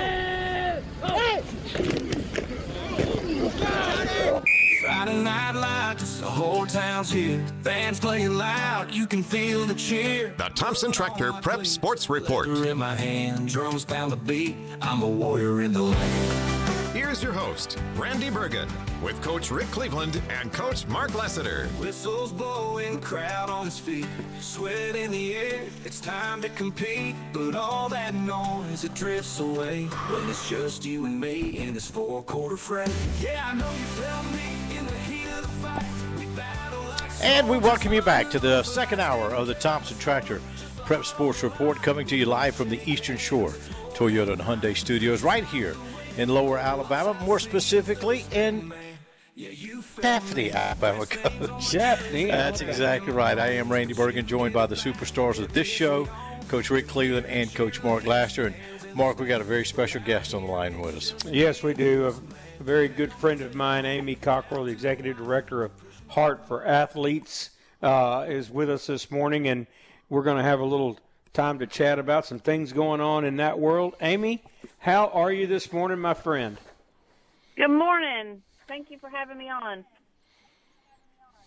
Friday Night Lights, the whole town's here. Fans playing loud, you can feel the cheer. The Thompson Tractor Prep Sports Report. In my hand, drums pound the beat. I'm a warrior in the land. Here's your host, Randy Bergen, with Coach Rick Cleveland and Coach Mark Lassiter. Whistles blowing, crowd on its feet. Sweat in the air, it's time to compete. But all that noise, it drifts away when it's just you and me in this four-quarter fray. Yeah, I know you felt me in the heat of the fight. We battle like... And we welcome you back to the second hour of the Thompson Tractor Prep Sports Report, coming to you live from the Eastern Shore Toyota and Hyundai Studios right here in Lower Alabama, more specifically in Daphne, Alabama, Coach. Daphne. That's exactly right. I am Randy Bergen, joined by the superstars of this show, Coach Rick Cleveland and Coach Mark Lassiter. And Mark, we got a very special guest on the line with us. Yes, we do. A very good friend of mine, Amy Cockrell, the Executive Director of Heart for Athletes, is with us this morning, and we're going to have a little time to chat about some things going on in that world. Amy, how are you this morning, my friend? Good morning. Thank you for having me on.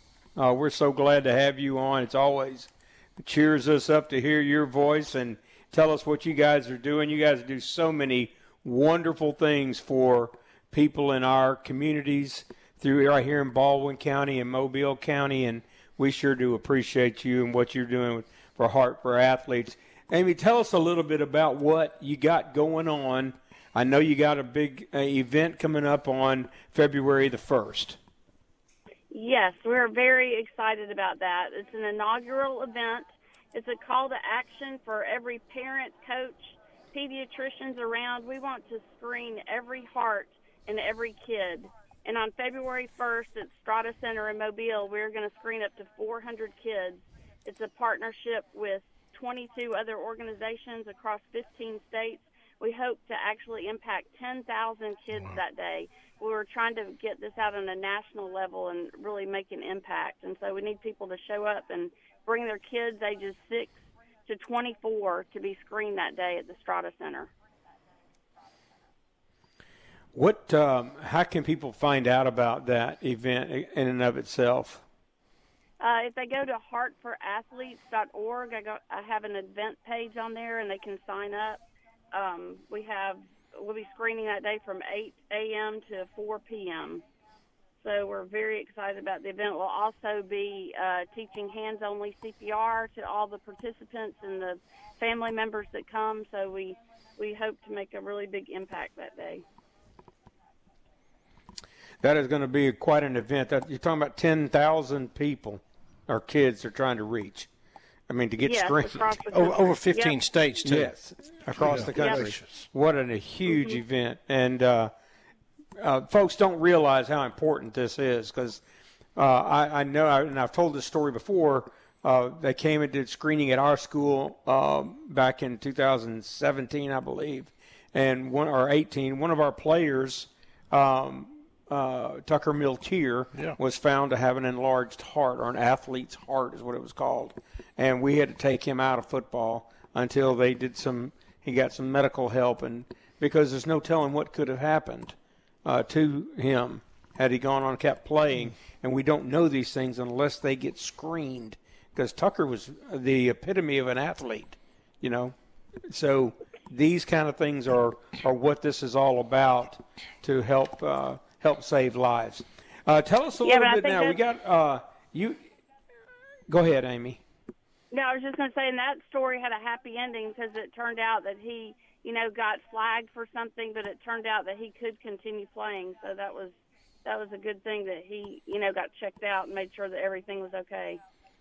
We're so glad to have you on. It's always cheers us up to hear your voice, and tell us what you guys are doing. You guys do so many wonderful things for people in our communities through right here in Baldwin County and Mobile County, and we sure do appreciate you and what you're doing for Heart for Athletes. Amy, tell us a little bit about what you got going on. I know you got a big event coming up on February the 1st. Yes, we're very excited about that. It's an inaugural event. It's a call to action for every parent, coach, pediatricians around. We want to screen every heart and every kid. And on February 1st at Strata Center in Mobile, we're going to screen up to 400 kids. It's a partnership with 22 other organizations across 15 states. We hope to actually impact 10,000 kids that day. We were trying to get this out on a national level and really make an impact. And so we need people to show up and bring their kids ages 6 to 24 to be screened that day at the Strata Center. How can people find out about that event in and of itself? If they go to heartforathletes.org, I have an event page on there, and they can sign up. We'll be screening that day from 8 a.m. to 4 p.m. So we're very excited about the event. We'll also be teaching hands-only CPR to all the participants and the family members that come. So we hope to make a really big impact that day. That is going to be quite an event. You're talking about 10,000 people or kids they're trying to reach. I mean, to get screened. Over 15 states, too. Yes, across the country. Yep. What a huge event. And folks don't realize how important this is because I know, and I've told this story before, they came and did screening at our school back in 2017, I believe, and 18. One of our players, Tucker Miltier, was found to have an enlarged heart, or an athlete's heart is what it was called. And we had to take him out of football until he got some medical help, and because there's no telling what could have happened to him had he gone on and kept playing. And we don't know these things unless they get screened, because Tucker was the epitome of an athlete, you know. So these kind of things are what this is all about, to help save lives. Tell us a little bit now. We got you. Go ahead, Amy. No, I was just going to say, and that story had a happy ending because it turned out that he, got flagged for something, but it turned out that he could continue playing. So that was a good thing that he, got checked out and made sure that everything was okay.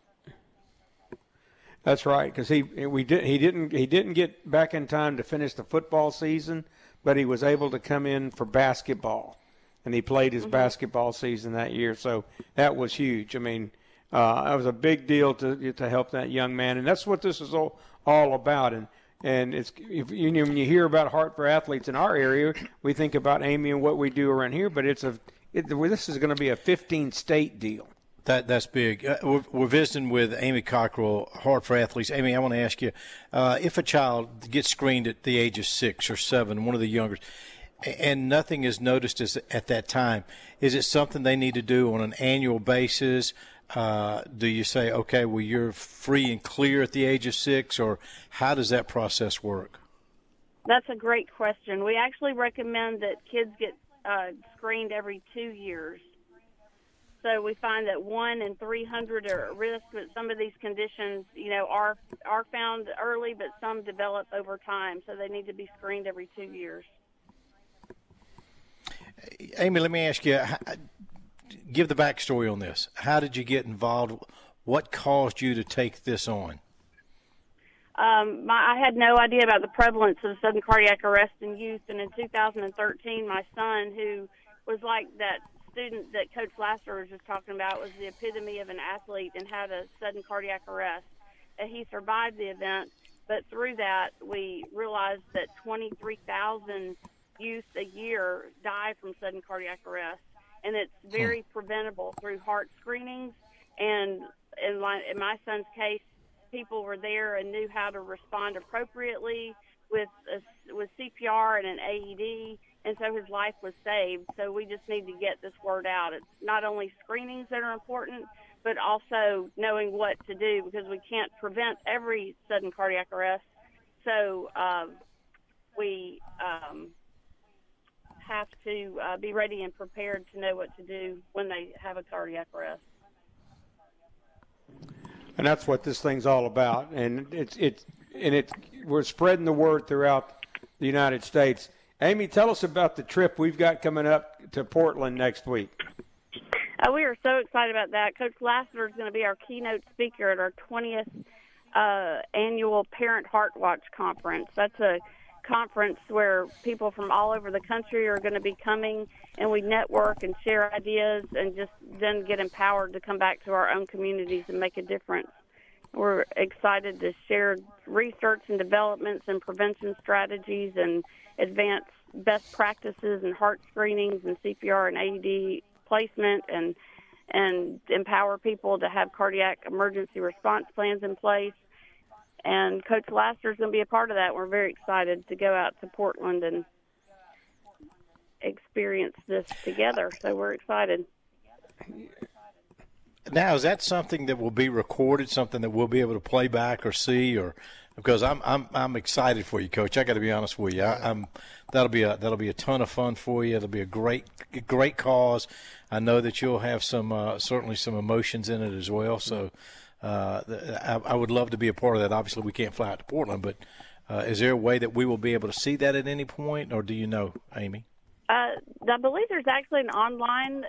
That's right, because he didn't get back in time to finish the football season, but he was able to come in for basketball, and he played his basketball season that year. So that was huge. I mean, that was a big deal to help that young man, and that's what this is all about. And it's when you hear about Heart for Athletes in our area, we think about Amy and what we do around here, but this is going to be a 15-state deal. That's big. We're visiting with Amy Cockrell, Heart for Athletes. Amy, I want to ask you, if a child gets screened at the age of 6 or 7, one of the younger, and nothing is noticed at that time, is it something they need to do on an annual basis? Do you say, okay, well, you're free and clear at the age of 6, or how does that process work? That's a great question. We actually recommend that kids get screened every 2 years. So we find that 1 in 300 are at risk, but some of these conditions, are found early, but some develop over time. So they need to be screened every 2 years. Amy, let me ask you, give the backstory on this. How did you get involved? What caused you to take this on? I had no idea about the prevalence of sudden cardiac arrest in youth, and in 2013, my son, who was like that student that Coach Laster was just talking about, was the epitome of an athlete and had a sudden cardiac arrest. He survived the event, but through that, we realized that 23,000 youth a year die from sudden cardiac arrest, and it's very preventable through heart screenings. And in my son's case, people were there and knew how to respond appropriately with CPR and an AED, and so his life was saved. So we just need to get this word out. It's not only screenings that are important, but also knowing what to do, because we can't prevent every sudden cardiac arrest, So we have to be ready and prepared to know what to do when they have a cardiac arrest. And that's what this thing's all about. And we're spreading the word throughout the United States. Amy, tell us about the trip we've got coming up to Portland next week. We are so excited about that. Coach Lassiter is going to be our keynote speaker at our 20th annual Parent Heart Watch Conference. That's a conference where people from all over the country are going to be coming, and we network and share ideas and just then get empowered to come back to our own communities and make a difference. We're excited to share research and developments and prevention strategies and advance best practices and heart screenings and CPR and AED placement and empower people to have cardiac emergency response plans in place. And Coach Lassiter is going to be a part of that. We're very excited to go out to Portland and experience this together. So we're excited. Now, is that something that will be recorded, something that we'll be able to play back or see, or because I'm excited for you, Coach. I got to be honest with you. That'll be a ton of fun for you. It'll be a great cause. I know that you'll have some certainly some emotions in it as well. So I would love to be a part of that. Obviously, we can't fly out to Portland, but is there a way that we will be able to see that at any point, or do you know, Amy? I believe there's actually an online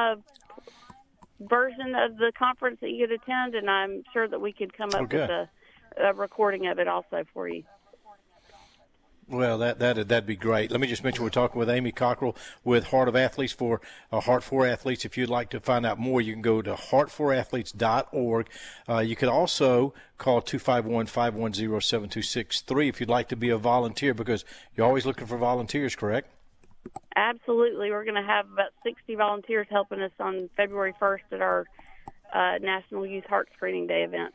version of the conference that you could attend, and I'm sure that we could come up with a recording of it also for you. Well, that'd be great. Let me just mention we're talking with Amy Cockrell with Heart of Athletes for Heart for Athletes. If you'd like to find out more, you can go to heartforathletes.org. You could also call 251-510-7263 if you'd like to be a volunteer, because you're always looking for volunteers, correct? Absolutely. We're going to have about 60 volunteers helping us on February 1st at our National Youth Heart Screening Day event.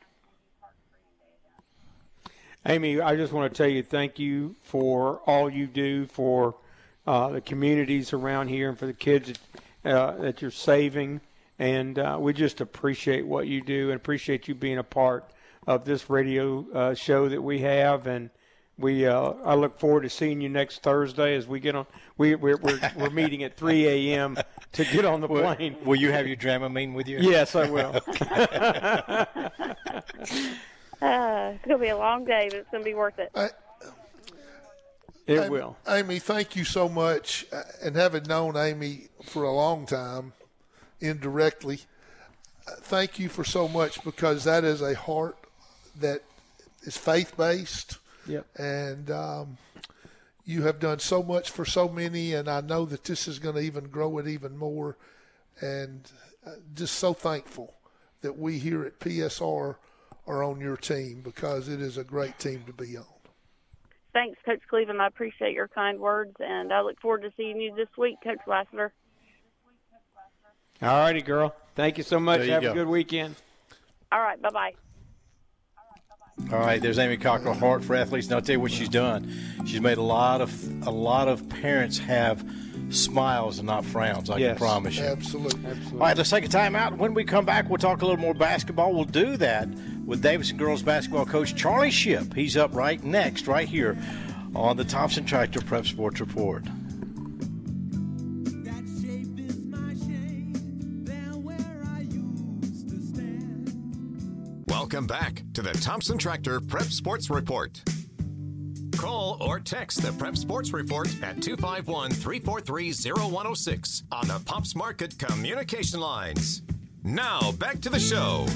Amy, I just want to tell you thank you for all you do for the communities around here and for the kids that you're saving. And we just appreciate what you do and appreciate you being a part of this radio show that we have. And I look forward to seeing you next Thursday as we get on. We're meeting at 3 a.m. to get on the plane. Will you have your Dramamine with you? Yes, I will. It's going to be a long day, but it's going to be worth it. It will. Amy, thank you so much. And having known Amy for a long time, indirectly, thank you for so much, because that is a heart that is faith-based. Yep. And you have done so much for so many, and I know that this is going to even grow it even more. And just so thankful that we here at PSR are on your team, because it is a great team to be on. Thanks, Coach Cleveland. I appreciate your kind words, and I look forward to seeing you this week, Coach Lassiter. All righty, girl. Thank you so much. Have a good weekend. All right, bye-bye. All right, there's Amy Cockrell, Heart for Athletes, and I'll tell you what she's done. She's made a lot of parents have smiles and not frowns, I can promise you. Absolutely. All right, let's take a time out. When we come back, we'll talk a little more basketball. We'll do that with Davidson girls basketball coach Charlie Shipp. He's up right next, right here on the Thompson Tractor Prep Sports Report. Welcome back to the Thompson Tractor Prep Sports Report. Call or text the Prep Sports Report at 251-343-0106 on the Pops Market communication lines. Now, back to the show.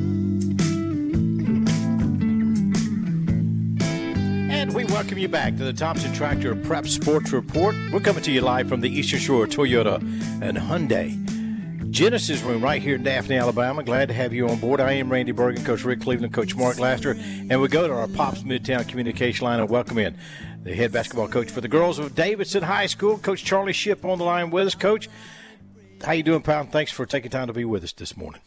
And we welcome you back to the Thompson Tractor Prep Sports Report. We're coming to you live from the Eastern Shore Toyota and Hyundai Genesis Room right here in Daphne, Alabama. Glad to have you on board. I am Randy Bergen, Coach Rick Cleveland, Coach Mark Lassiter, and we go to our Pops Midtown communication line and welcome in the head basketball coach for the girls of Davidson High School, Coach Charlie Shipp, on the line with us. Coach, how you doing, pal? Thanks for taking time to be with us this morning.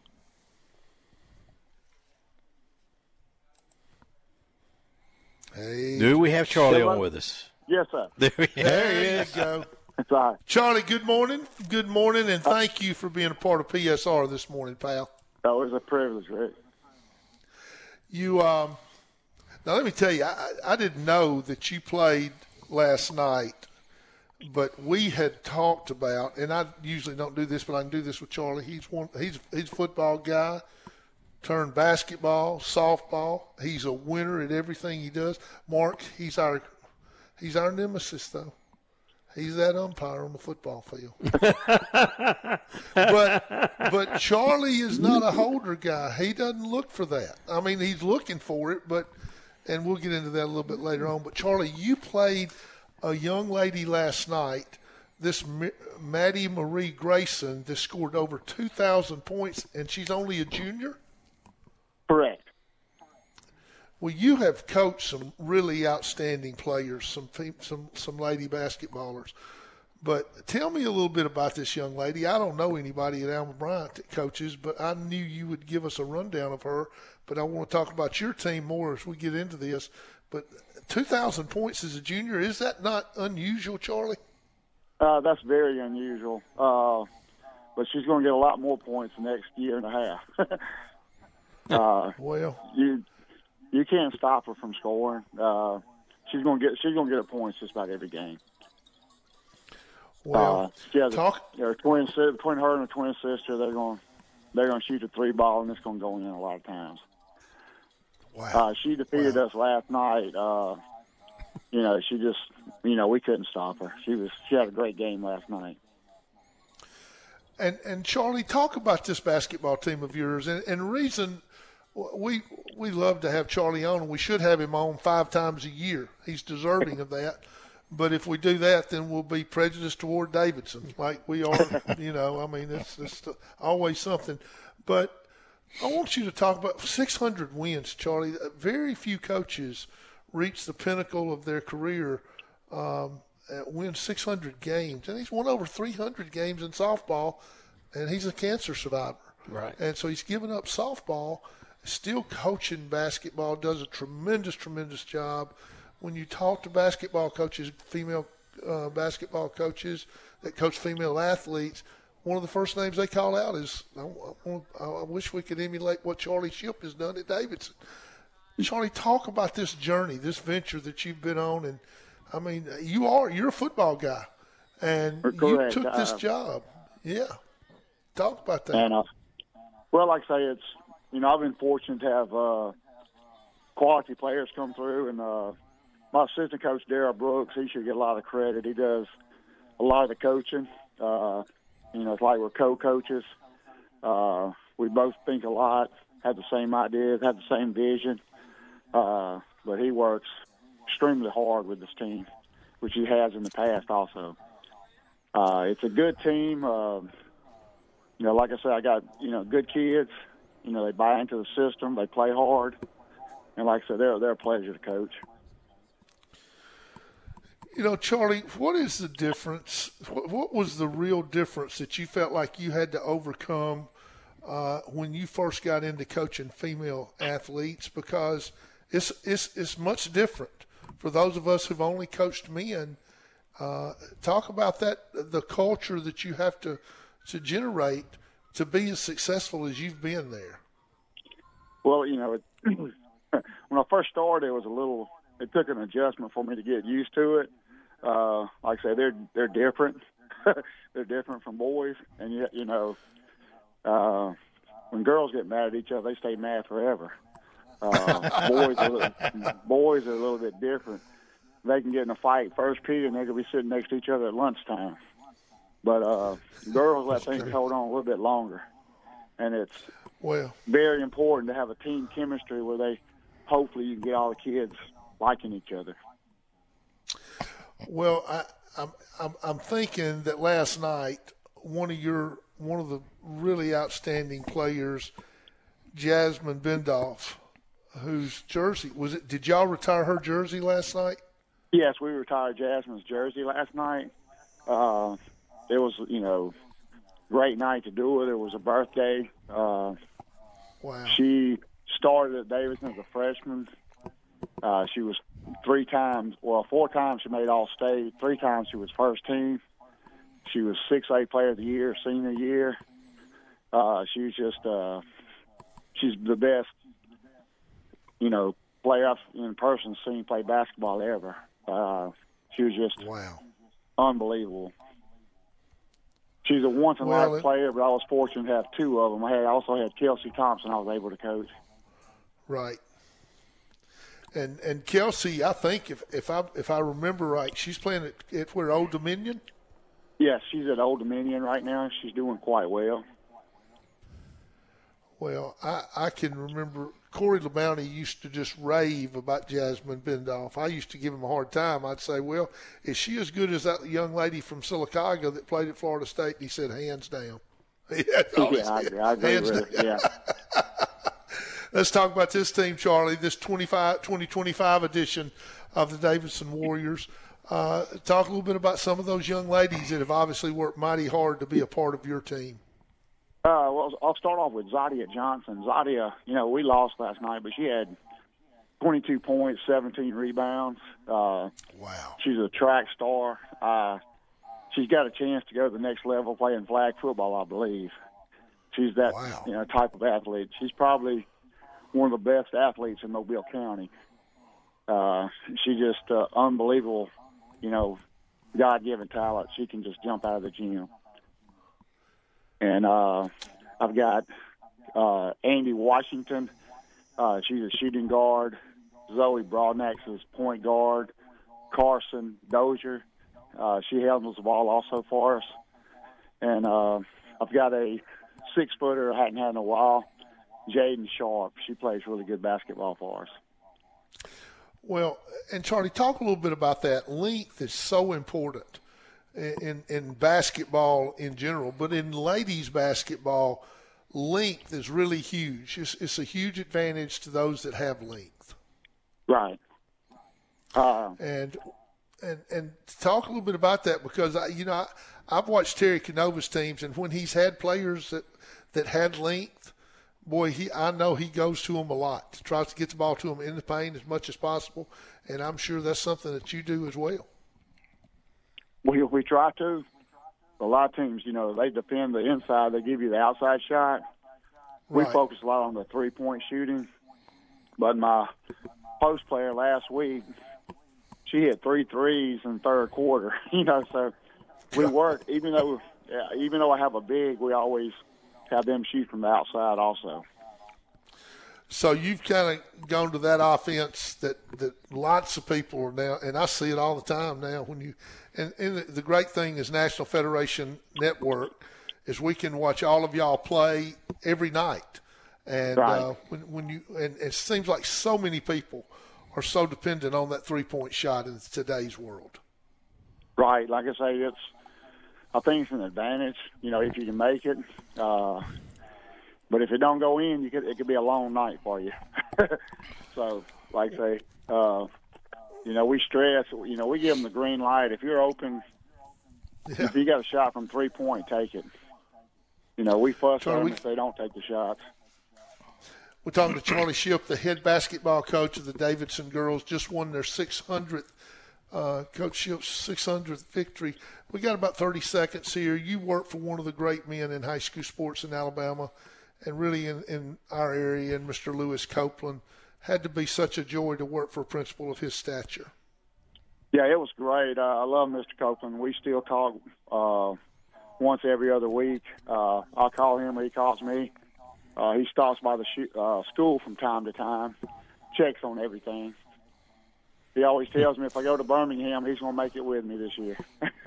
Hey. Do we have Charlie on with us? Yes, sir. There he is. Go. Sorry. Charlie, good morning. Good morning, and thank you for being a part of PSR this morning, pal. That was a privilege, Rick. You, Now, let me tell you, I didn't know that you played last night, but we had talked about, and I usually don't do this, but I can do this with Charlie. He's a football guy, turned basketball, softball. He's a winner at everything he does. Mark, he's our nemesis, though. He's that umpire on the football field. but Charlie is not a holder guy. He doesn't look for that. I mean, he's looking for it, and we'll get into that a little bit later on. But, Charlie, you played a young lady last night, this Maddie Marie Grayson, that scored over 2,000 points, and she's only a junior? Correct. Well, you have coached some really outstanding players, some lady basketballers. But tell me a little bit about this young lady. I don't know anybody at Alma Bryant that coaches, but I knew you would give us a rundown of her. But I want to talk about your team more as we get into this. But 2,000 points as a junior, is that not unusual, Charlie? That's very unusual. But she's going to get a lot more points the next year and a half. Well, you can't stop her from scoring. She's going to get points just about every game. Well, she has between her and her twin sister, they're going to shoot a 3-ball, and it's going to go in a lot of times. Wow. She defeated us last night. She just, we couldn't stop her. She had a great game last night. And Charlie, talk about this basketball team of yours. And the reason we love to have Charlie on, and we should have him on 5 times a year. He's deserving of that. But if we do that, then we'll be prejudiced toward Davidson, like we are. It's always something. But I want you to talk about 600 wins, Charlie. Very few coaches reach the pinnacle of their career, win 600 games. And he's won over 300 games in softball, and he's a cancer survivor. Right. And so he's given up softball, still coaching basketball, does a tremendous, tremendous job. When you talk to basketball coaches, female basketball coaches that coach female athletes, one of the first names they call out is, I wish we could emulate what Charlie Shipp has done at Davidson. Charlie, talk about this journey, this venture that you've been on. And, I mean, you're a football guy, and you took this job. Yeah. Talk about that. And, well, like I say, it's, I've been fortunate to have quality players come through, and my assistant coach, Darryl Brooks, he should get a lot of credit. He does a lot of the coaching. It's like we're co-coaches. We both think a lot, have the same ideas, have the same vision. But he works extremely hard with this team, which he has in the past also. It's a good team. Like I said, I got, good kids. They buy into the system. They play hard. And like I said, they're a pleasure to coach. Charlie, what is the difference? What was the real difference that you felt like you had to overcome when you first got into coaching female athletes? Because it's much different for those of us who've only coached men. Talk about that, the culture that you have to generate to be as successful as you've been there. Well, when I first started, it took an adjustment for me to get used to it. Like I say, they're different. They're different from boys, and yet, when girls get mad at each other, they stay mad forever. Boys are a little bit different. They can get in a fight first period, and they could be sitting next to each other at lunchtime. But girls let things hold on a little bit longer, and it's very important to have a team chemistry where hopefully you can get all the kids liking each other. Well, I'm thinking that last night one of the really outstanding players, Jasmine Bendolph, whose jersey was it? Did y'all retire her jersey last night? Yes, we retired Jasmine's jersey last night. It was great night to do it. It was a birthday. Wow. She started at Davidson as a freshman. She was 4 times she made All-State. 3 times she was first team. She was 6A Player of the Year, senior year. She was just, she's the best, player I've in person seen play basketball ever. She was just unbelievable. She's a once-in-a-life player, but I was fortunate to have two of them. I also had Kelsey Thompson I was able to coach. Right. And Kelsey, I think if I remember right, she's playing at where, Old Dominion? Yes, she's at Old Dominion right now. She's doing quite well. Well, I can remember Corey LeBounty used to just rave about Jasmine Bendoff. I used to give him a hard time. I'd say, well, is she as good as that young lady from Sylacauga that played at Florida State? And he said, hands down. I agree with it. Yeah. Let's talk about this team, Charlie, this 2025 edition of the Davidson Warriors. Talk a little bit about some of those young ladies that have obviously worked mighty hard to be a part of your team. Well, I'll start off with Zadia Johnson. Zadia, we lost last night, but she had 22 points, 17 rebounds. Wow. She's a track star. She's got a chance to go to the next level playing flag football, I believe. She's that type of athlete. She's probably one of the best athletes in Mobile County. She's just unbelievable, God-given talent. She can just jump out of the gym. And I've got Andy Washington. She's a shooting guard. Zoe Broadnax is point guard. Carson Dozier. She handles the ball also for us. And I've got a 6-footer I hadn't had in a while, Jaden Sharp. She plays really good basketball for us. Well, and Charlie, talk a little bit about that. Length is so important in basketball in general, but in ladies basketball, length is really huge. It's a huge advantage to those that have length. Right. And talk a little bit about that, because I've watched Terry Canova's teams, and when he's had players that had length, boy, I know he goes to them a lot, tries to get the ball to them in the paint as much as possible, and I'm sure that's something that you do as well. We try to. A lot of teams, they defend the inside. They give you the outside shot. We focus a lot on the three-point shooting. But my post player last week, she hit 3 threes in the third quarter. So we work. Even though I have a big, we always have them shoot from the outside also. So you've kind of gone to that offense that lots of people are now, and I see it all the time now. And the great thing is National Federation Network is we can watch all of y'all play every night, and when it seems like so many people are so dependent on that 3-point shot in today's world. Right, like I say, I think it's an advantage, if you can make it. But if it don't go in, it could be a long night for you. So, like I say, we stress. We give them the green light. If you're open, if you got a shot from 3-point, take it. We fuss at them if they don't take the shots. We're talking to Charlie Shipp, the head basketball coach of the Davidson girls. Just won their 600th, Coach Shipp's 600th victory. We got about 30 seconds here. You work for one of the great men in high school sports in Alabama, and really in our area, and Mr. Lewis Copeland. Had to be such a joy to work for a principal of his stature. Yeah, it was great. I love Mr. Copeland. We still talk once every other week. I call him, he calls me. He stops by the school from time to time, checks on everything. He always tells me if I go to Birmingham, he's going to make it with me this year.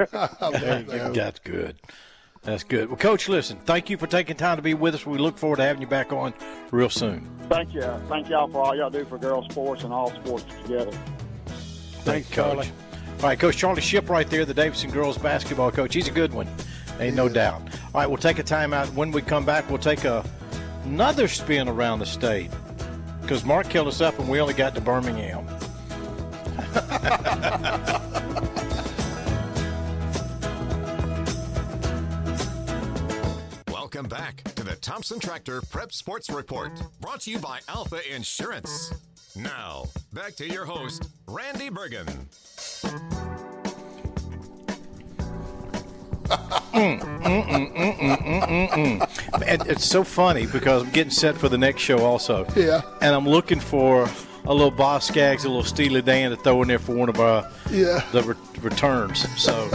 That's good. That's good. Well, Coach, listen, thank you for taking time to be with us. We look forward to having you back on real soon. Thank you. Thank y'all for all y'all do for girls sports and all sports together. Thanks, Coach. All right, Coach Charlie Shipp right there, the Davidson girls basketball coach. He's a good one, ain't no doubt. All right, we'll take a timeout. When we come back, we'll take another spin around the state because Mark killed us up and we only got to Birmingham. Welcome back to the Thompson Tractor Prep Sports Report, brought to you by Alpha Insurance. Now, back to your host, Randy Bergen. And it's so funny because I'm getting set for the next show also. Yeah. And I'm looking for a little Boss Skaggs, a little Steely Dan to throw in there for one of the returns. So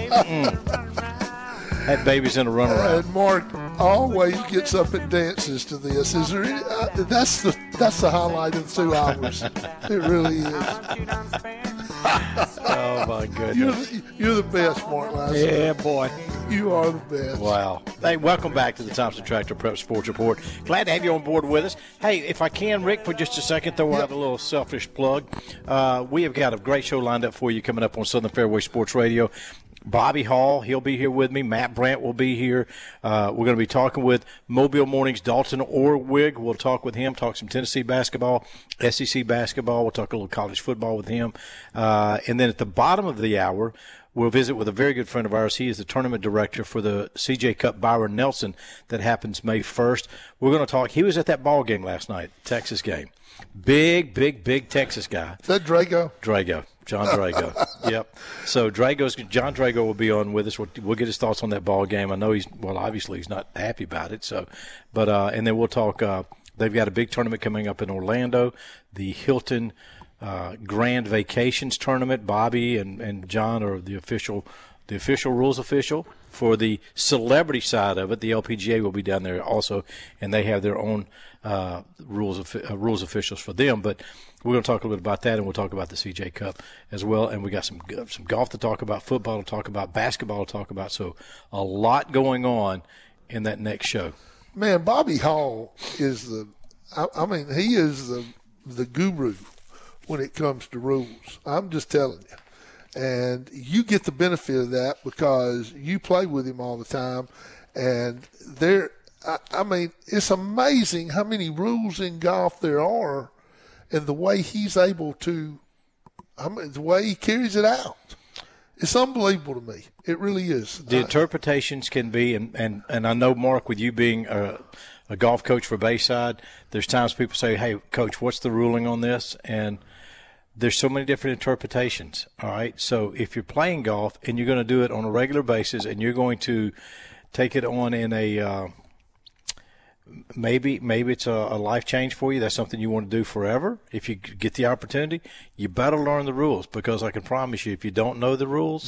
that baby's in a runaround. And Mark always gets up and dances to this. Is there any, that's the highlight of the 2 hours. It really is. Oh my goodness! You're the best, Mark Lasser. Yeah, boy. You are the best. Wow. Hey, welcome back to the Thompson Tractor Prep Sports Report. Glad to have you on board with us. Hey, if I can, Rick, for just a second, throw out a little selfish plug. We have got a great show lined up for you coming up on Southern Fairway Sports Radio. Bobby Hall, he'll be here with me. Matt Brandt will be here. We're going to be talking with Mobile Morning's Dalton Orwig. We'll talk with him, talk some Tennessee basketball, SEC basketball. We'll talk a little college football with him. And then at the bottom of the hour, we'll visit with a very good friend of ours. He is the tournament director for the CJ Cup Byron Nelson that happens May 1st. We're going to talk. He was at that ball game last night, Texas game. Big Texas guy. Is that Drago? Drago. John Drago. Yep. So John Drago will be on with us. We'll get his thoughts on that ball game. I know obviously he's not happy about it. So, but and then we'll talk. They've got a big tournament coming up in Orlando, the Hilton Grand Vacations Tournament. Bobby and John are the official rules official. For the celebrity side of it, the LPGA will be down there also, and they have their own rules officials for them. But we're going to talk a little bit about that, and we'll talk about the CJ Cup as well. And we got some golf to talk about, football to talk about, basketball to talk about. So a lot going on in that next show. Man, Bobby Hall is he is the guru when it comes to rules. I'm just telling you. And you get the benefit of that because you play with him all the time. And it's amazing how many rules in golf there are and the way he's able to, the way he carries it out. It's unbelievable to me. It really is. The interpretations can be, and I know, Mark, with you being a golf coach for Bayside, there's times people say, hey, Coach, what's the ruling on this? And there's so many different interpretations, all right? So if you're playing golf and you're going to do it on a regular basis and you're going to take it on in a maybe it's a life change for you, that's something you want to do forever, if you get the opportunity, you better learn the rules because I can promise you if you don't know the rules,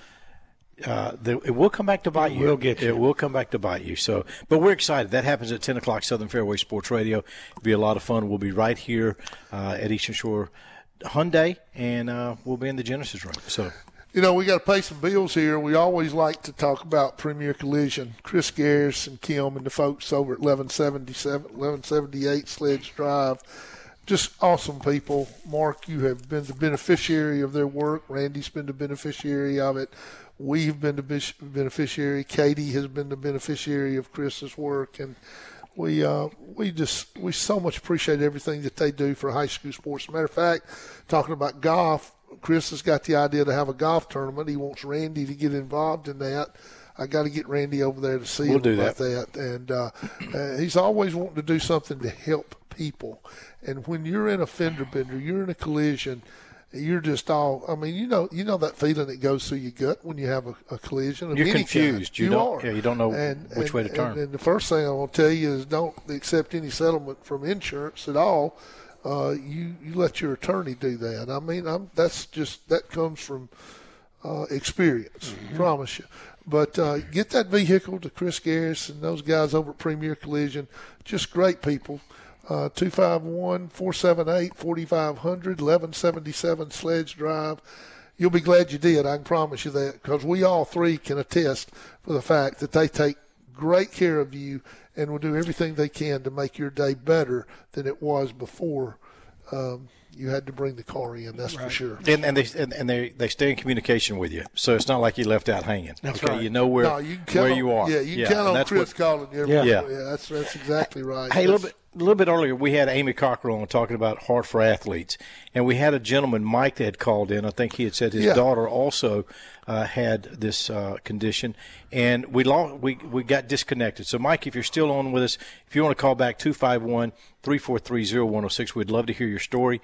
it will come back to bite you. It will come back to bite you. So, but we're excited. That happens at 10 o'clock, Southern Fairway Sports Radio. It'll be a lot of fun. We'll be right here at Eastern Shore Hyundai, and we'll be in the Genesis room. So, we got to pay some bills here. We always like to talk about Premier Collision. Chris Garris and Kim and the folks over at 1178 Sledge Drive. Just awesome people. Mark, you have been the beneficiary of their work. Randy's been the beneficiary of it. We've been the beneficiary. Katie has been the beneficiary of Chris's work, and we so much appreciate everything that they do for high school sports. As a matter of fact, talking about golf, Chris has got the idea to have a golf tournament. He wants Randy to get involved in that. I got to get Randy over there to see him about that. And he's always wanting to do something to help people. And when you're in a fender bender, you're in a collision, you're just all, you know that feeling that goes through your gut when you have a collision. You're confused. You are. Yeah, you don't know which way to turn. And the first thing I want to tell you is don't accept any settlement from insurance at all. You let your attorney do that. That comes from experience. I promise you. But get that vehicle to Chris Garris and those guys over at Premier Collision. Just great people. 251-478-4500, 1177 Sledge Drive. You'll be glad you did. I can promise you that, because we all three can attest for the fact that they take great care of you and will do everything they can to make your day better than it was before you had to bring the car in. That's right. For sure. And they stay in communication with you, so it's not like you left out hanging. That's okay, right. You know where you are. Yeah, you can count on Chris calling you. Yeah, that's exactly right. Hey, a little bit earlier, we had Amy Cockrell on talking about Heart for Athletes, and we had a gentleman, Mike, that had called in. I think he had said his daughter also had this condition, and we got disconnected. So, Mike, if you're still on with us, if you want to call back, 251-343-0106, we'd love to hear your story,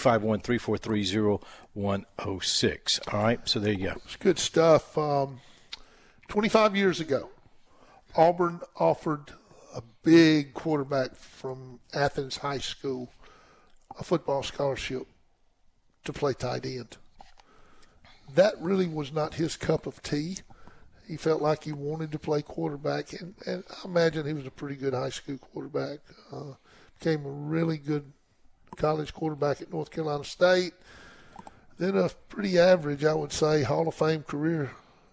251-343-0106. All right, so there you go. It's good stuff. 25 years ago, Auburn offered a big quarterback from Athens High School a football scholarship to play tight end. That really was not his cup of tea. He felt like he wanted to play quarterback, and I imagine he was a pretty good high school quarterback. Became a really good college quarterback at North Carolina State. Then a pretty average, I would say, Hall of Fame career.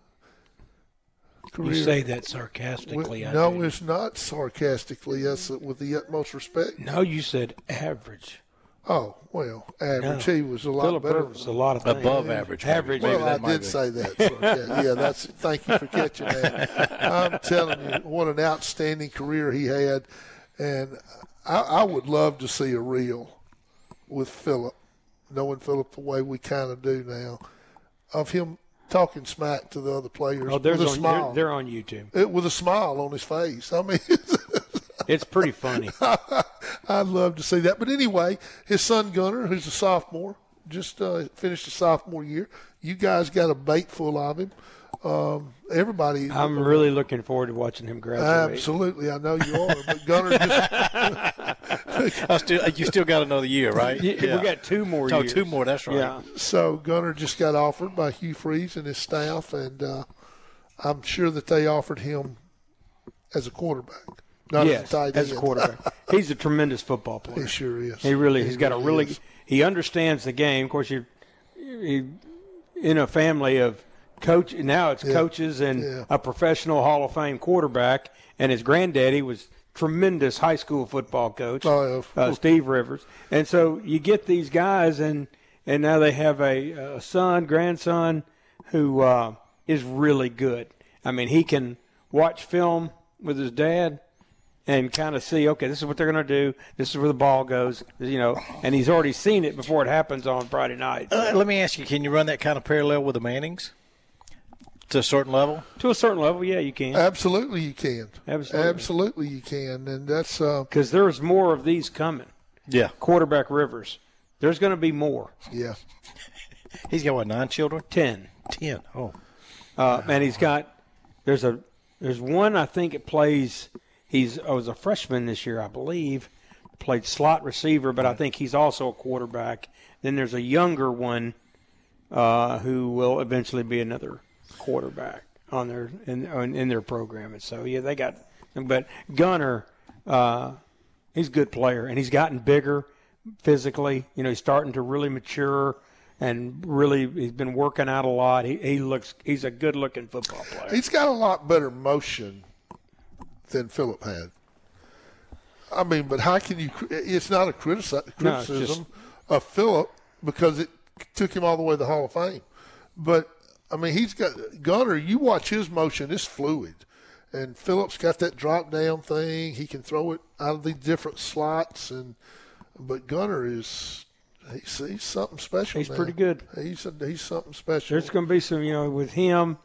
You say that sarcastically. No, it's not sarcastically. That's with the utmost respect. No, you said average. Oh, well, average. No. He was a lot Phillip better. Rivers, a lot of things. Above average. Average. Maybe Well, that I did say that. So, yeah, that's. Thank you for catching that. I'm telling you, what an outstanding career he had, and I would love to see a reel with Phillip, knowing Phillip the way we kind of do now, of him talking smack to the other players with a smile. They're on YouTube. With a smile on his face. I mean, it's pretty funny. I'd love to see that. But anyway, his son Gunnar, who's a sophomore, just finished his sophomore year. You guys got a bait full of him. Everybody. I'm really looking forward to watching him graduate. Absolutely, I know you are. But Gunnar just. You still got another year, right? Yeah. We got 2 more years. Oh, 2 more. That's right. Yeah. So Gunnar just got offered by Hugh Freeze and his staff, and I'm sure that they offered him as a quarterback, not as a tight end. As a quarterback. He's a tremendous football player. He sure is. He's got a really – he understands the game. Of course, he in a family of coach. Now it's coaches and a professional Hall of Fame quarterback, and his granddaddy was tremendous high school football coach, Steve Rivers. And so you get these guys, and now they have a grandson who is really good. I mean, he can watch film with his dad and kind of see, okay, this is what they're going to do. This is where the ball goes, and he's already seen it before it happens on Friday night. Let me ask you, can you run that kind of parallel with the Mannings to a certain level? To a certain level, yeah, you can. Absolutely you can. Absolutely you can, and that's because there's more of these coming. Yeah. Quarterback Rivers. There's going to be more. Yeah. He's got, what, 9 children? 10. 10. Oh. And he's got – there's one I think it plays – was a freshman this year, I believe, played slot receiver, but I think he's also a quarterback. Then there's a younger one who will eventually be another quarterback on their in their program. And so, yeah, they got – but Gunnar, he's a good player, and he's gotten bigger physically. He's starting to really mature. And really, he's been working out a lot. He's a good-looking football player. He's got a lot better motion than Phillip had. I mean, but how can you – it's not a criticism of Phillip because it took him all the way to the Hall of Fame. But, I mean, he's got – Gunnar, you watch his motion, it's fluid. And Phillip's got that drop-down thing. He can throw it out of the different slots. But Gunnar is – he's something special. He's now. Pretty good. He's something special. There's going to be some, with him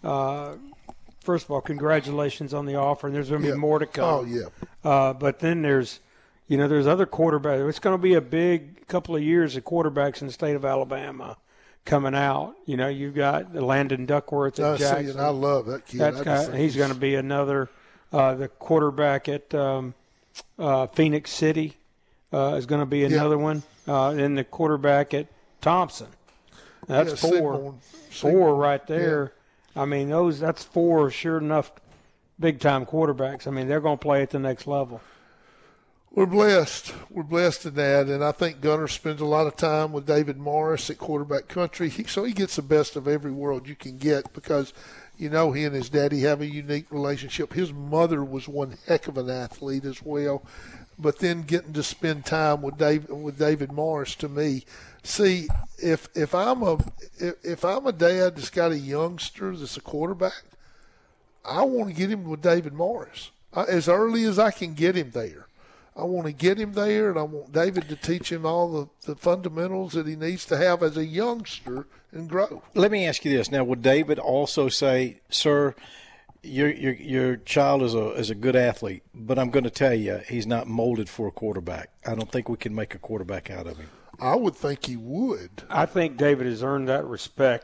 first of all, congratulations on the offer, and there's going to be more to come. Oh, yeah. But then there's other quarterbacks. It's going to be a big couple of years of quarterbacks in the state of Alabama coming out. You've got Landon Duckworth at Jackson. See, and I love that kid. He's going to be another. The quarterback at Phoenix City is going to be another one. And the quarterback at Thompson. That's 4. Four right there. Yeah. I mean, that's 4 sure enough big-time quarterbacks. I mean, they're going to play at the next level. We're blessed. We're blessed in that, and I think Gunnar spends a lot of time with David Morris at Quarterback Country. So he gets the best of every world you can get because, he and his daddy have a unique relationship. His mother was one heck of an athlete as well. But then getting to spend time with David Morris, to me, see, if I'm a dad that's got a youngster that's a quarterback, I want to get him with David Morris as early as I can get him there. I want to get him there, and I want David to teach him all the fundamentals that he needs to have as a youngster and grow. Let me ask you this. Now, would David also say, sir, your child is a good athlete, but I'm going to tell you he's not molded for a quarterback. I don't think we can make a quarterback out of him. I would think he would. I think David has earned that respect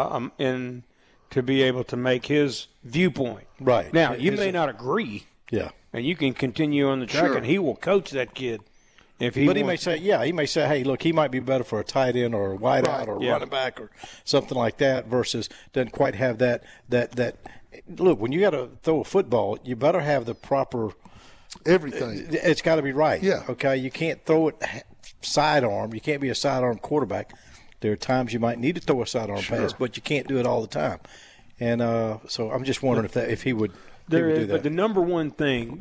to be able to make his viewpoint. Right. Now, you may not agree. Yeah. And you can continue on the track, and he will coach that kid But he may say, hey, look, he might be better for a tight end or a wide out or running back or something like that versus doesn't quite have that. Look, when you got to throw a football, you better have the proper everything. It's got to be right. Yeah. Okay, you can't throw it sidearm. You can't be a sidearm quarterback. There are times you might need to throw a sidearm pass, but you can't do it all the time. And so I'm just wondering if he would do that. But the number one thing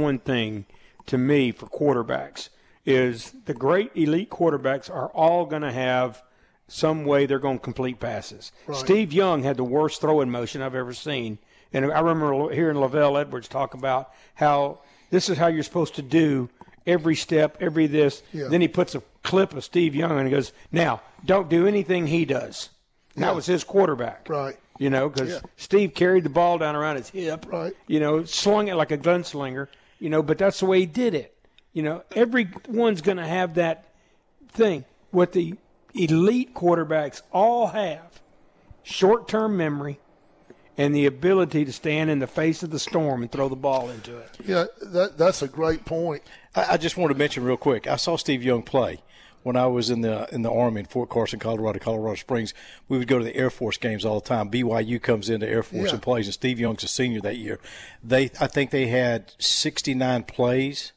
to me for quarterbacks is the great elite quarterbacks are all going to have some way they're going to complete passes. Right. Steve Young had the worst throwing motion I've ever seen. And I remember hearing Lavelle Edwards talk about how this is how you're supposed to do every step, every this. Yeah. Then he puts a clip of Steve Young and he goes, now, don't do anything he does. That was his quarterback. Right. Because Steve carried the ball down around his hip. Right. Slung it like a gunslinger. But that's the way he did it. Everyone's going to have that thing. What the elite quarterbacks all have, short-term memory and the ability to stand in the face of the storm and throw the ball into it. Yeah, that's a great point. I just want to mention real quick, I saw Steve Young play when I was in the Army in Fort Carson, Colorado Springs. We would go to the Air Force games all the time. BYU comes into Air Force and plays, and Steve Young's a senior that year. I think they had 69 plays.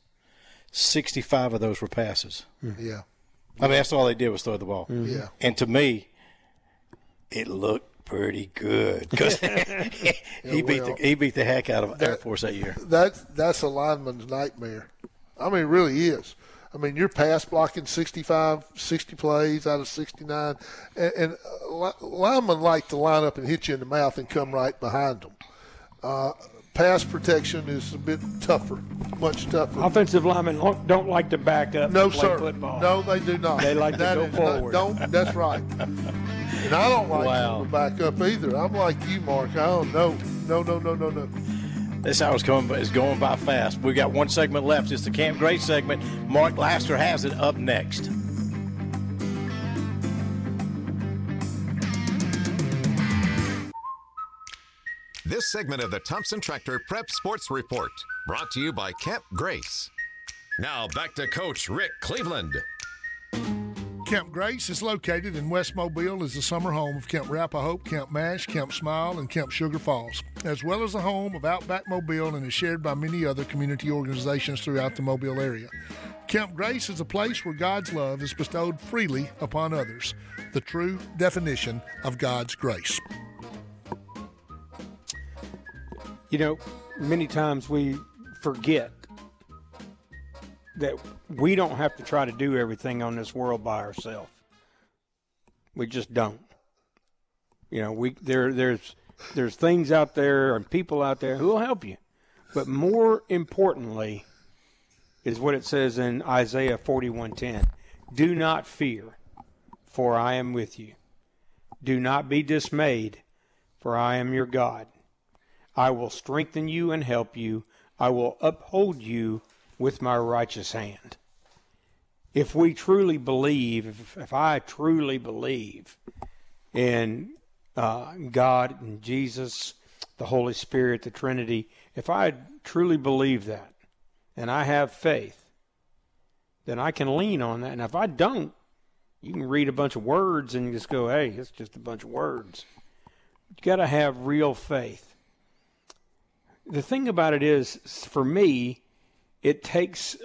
65 of those were passes. Yeah. I mean, that's all they did was throw the ball. Yeah. And to me, it looked pretty good because he beat the heck out of Air Force that year. That's a lineman's nightmare. I mean, it really is. I mean, you're pass blocking 60 plays out of 69, and linemen like to line up and hit you in the mouth and come right behind them. Pass protection is a bit tougher, much tougher. Offensive linemen don't like to back up and play football. No, they do not. They like to go forward. That's right. And I don't like to back up either. I'm like you, Mark. I don't know. No. This hour is going by fast. We've got one segment left. It's the Camp Grace segment. Mark Laster has it up next. This segment of the Thompson Tractor Prep Sports Report brought to you by Camp Grace. Now back to Coach Rick Cleveland. Camp Grace is located in West Mobile, is the summer home of Camp Rappahope, Camp Mash, Camp Smile, and Camp Sugar Falls, as well as the home of Outback Mobile and is shared by many other community organizations throughout the Mobile area. Camp Grace is a place where God's love is bestowed freely upon others, the true definition of God's grace. Many times we forget that we don't have to try to do everything on this world by ourselves. We just don't. There's things out there and people out there who will help you. But more importantly is what it says in Isaiah 41:10. Do not fear, for I am with you. Do not be dismayed, for I am your God. I will strengthen you and help you. I will uphold you with my righteous hand. If we truly believe, if I truly believe in God and Jesus, the Holy Spirit, the Trinity, if I truly believe that and I have faith, then I can lean on that. And if I don't, you can read a bunch of words and just go, hey, it's just a bunch of words. You got to have real faith. The thing about it is, for me, it takes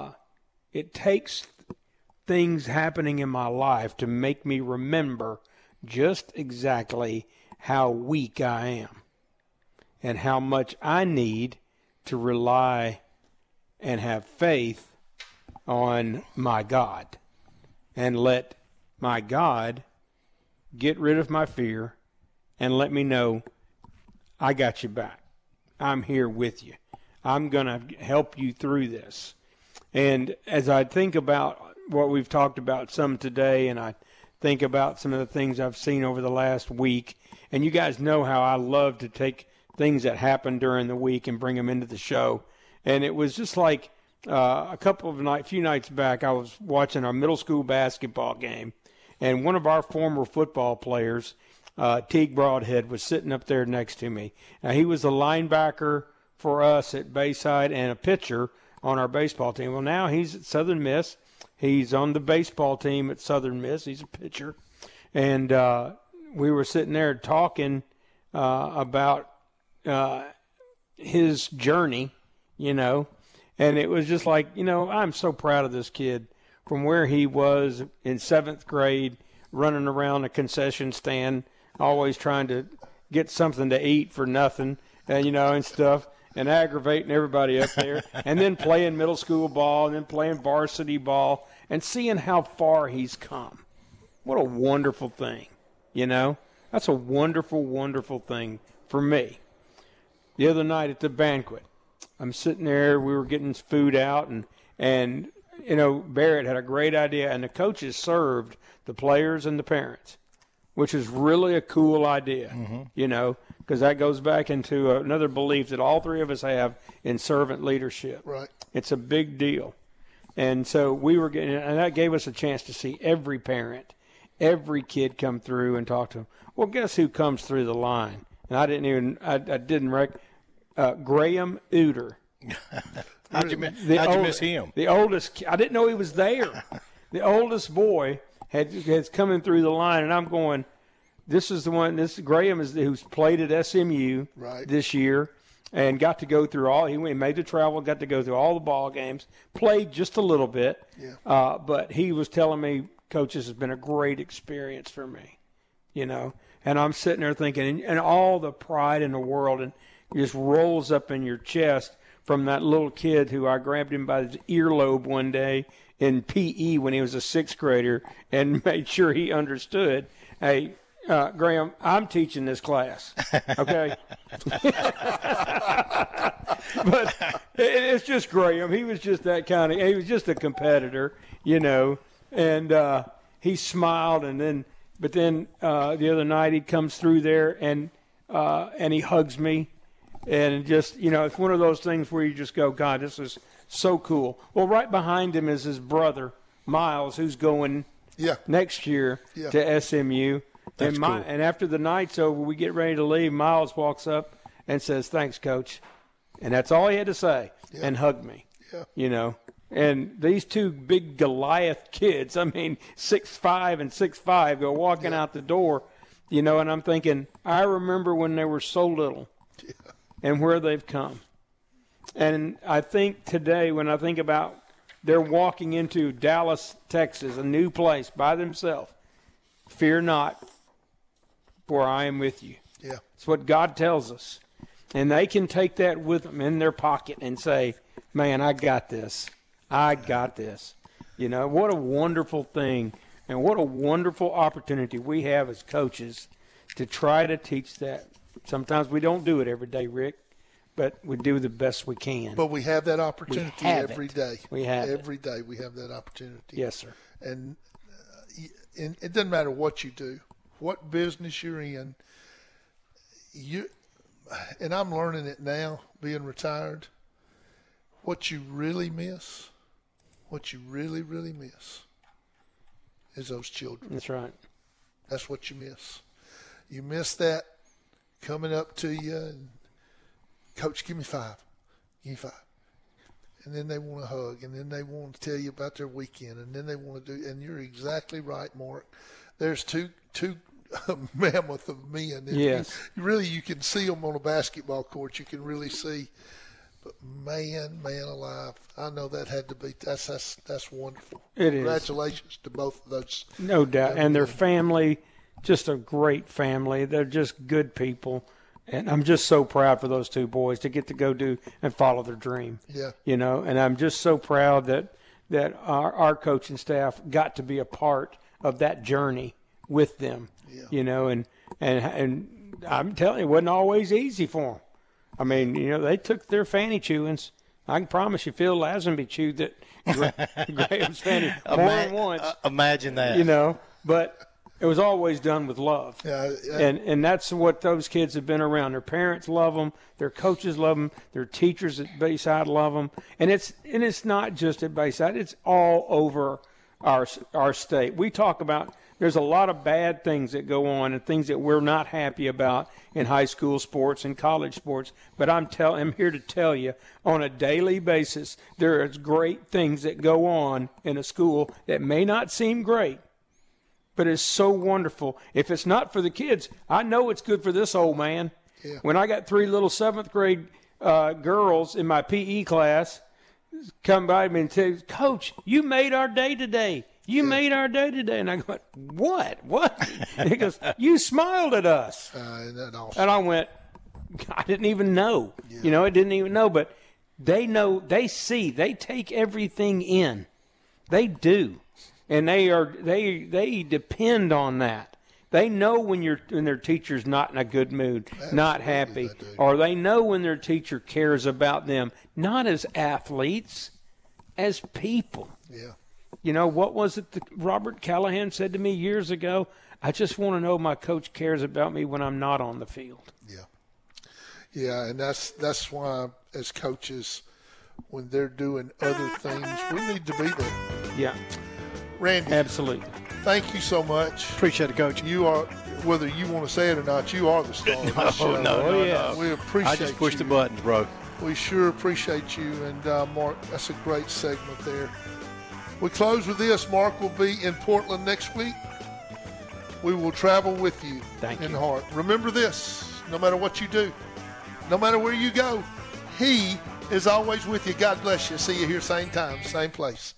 things happening in my life to make me remember just exactly how weak I am and how much I need to rely and have faith on my God and let my God get rid of my fear and let me know I got you back. I'm here with you. I'm going to help you through this. And as I think about what we've talked about some today, and I think about some of the things I've seen over the last week, and you guys know how I love to take things that happen during the week and bring them into the show. And it was just like a few nights back, I was watching our middle school basketball game, and one of our former football players, Teague Broadhead, was sitting up there next to me. Now, he was a linebacker for us at Bayside and a pitcher on our baseball team. Well, now he's at Southern Miss. He's on the baseball team at Southern Miss. He's a pitcher. And we were sitting there talking about his journey, and it was just like, I'm so proud of this kid from where he was in 7th grade, running around a concession stand, always trying to get something to eat for nothing, and stuff, and aggravating everybody up there, and then playing middle school ball, and then playing varsity ball, and seeing how far he's come. What a wonderful thing, That's a wonderful, wonderful thing for me. The other night at the banquet, I'm sitting there, we were getting food out, and Barrett had a great idea, and the coaches served the players and the parents, which is really a cool idea, because that goes back into another belief that all three of us have in servant leadership. Right. It's a big deal. And so and that gave us a chance to see every parent, every kid come through and talk to them. Well, guess who comes through the line? And I didn't Graham Uter. How'd you miss him? The oldest, I didn't know he was there. The oldest boy has coming through the line, and I'm going, this is the one, Graham is who's played at SMU this year and got to go through he made the travel, got to go through all the ball games, played just a little bit. Yeah. But he was telling me, Coach, this has been a great experience for me, And I'm sitting there thinking, and all the pride in the world, and it just rolls up in your chest from that little kid who I grabbed him by his earlobe one day in PE when he was a 6th grader and made sure he understood, hey, Graham, I'm teaching this class, okay? But it's just Graham. He was just that kind of – he was just a competitor, and he smiled but then the other night he comes through there and he hugs me. And just, it's one of those things where you just go, God, this is so cool. Well, right behind him is his brother, Miles, who's going next year to SMU. That's cool. And after the night's over, we get ready to leave. Miles walks up and says, thanks, Coach. And that's all he had to say, and hugged me, And these two big Goliath kids, 6'5" and 6'5", go walking out the door, and I'm thinking, I remember when they were so little. And where they've come. And I think today, when I think about they're walking into Dallas, Texas, a new place by themselves, fear not, for I am with you. Yeah. It's what God tells us. And they can take that with them in their pocket and say, man, I got this. I got this. What a wonderful thing and what a wonderful opportunity we have as coaches to try to teach that. Sometimes we don't do it every day, Rick, but we do the best we can. But we have that opportunity every day. We have every day. We have that opportunity. Yes, sir. And it doesn't matter what you do, what business you're in. And I'm learning it now, being retired. What you really miss, what you really, really miss, is those children. That's right. That's what you miss. You miss that. Coming up to you and, Coach, give me 5. Give me 5. And then they want to hug, and then they want to tell you about their weekend, and then they want to do – and you're exactly right, Mark. There's two mammoth of men. Yes. You can see them on a basketball court. You can really see. But, man alive, I know that had to be – that's wonderful. It is. Congratulations to both of those. No doubt. And their family – just a great family. They're just good people. And I'm just so proud for those two boys to get to go do and follow their dream. Yeah. And I'm just so proud that our coaching staff got to be a part of that journey with them. Yeah. And I'm telling you, it wasn't always easy for them. They took their fanny chewings. I can promise you Phil Lazenby chewed that Graham's fanny more than once. Imagine that. But it was always done with love. Yeah. And that's what those kids have been around. Their parents love them. Their coaches love them. Their teachers at Bayside love them. And it's not just at Bayside. It's all over our state. We talk about There's a lot of bad things that go on and things that we're not happy about in high school sports and college sports. But I'm here to tell you, on a daily basis, there is great things that go on in a school that may not seem great, but it's so wonderful. If it's not for the kids, I know it's good for this old man. Yeah. When I got 3 little 7th grade girls in my PE class come by me and say, Coach, you made our day today. You made our day today. And I go, what? And he goes, you smiled at us. Isn't that awesome? And I went, I didn't even know. Yeah. I didn't even know. But they know, they see, they take everything in. They do. And they depend on that. They know when their teacher's not in a good mood, Absolutely, not happy. Or they know when their teacher cares about them, not as athletes, as people. Yeah. What was it that Robert Callahan said to me years ago? I just want to know my coach cares about me when I'm not on the field. Yeah. Yeah, and that's why as coaches, when they're doing other things, we need to be there. Yeah. Randy. Absolutely. Thank you so much. Appreciate it, Coach. You are, whether you want to say it or not, you are the star of this show. No. We appreciate I just pushed you. the buttons, bro. We sure appreciate you. And, Mark, that's a great segment there. We close with this. Mark will be in Portland next week. We will travel with you in heart. Remember this, no matter what you do, no matter where you go, he is always with you. God bless you. See you here same time, same place.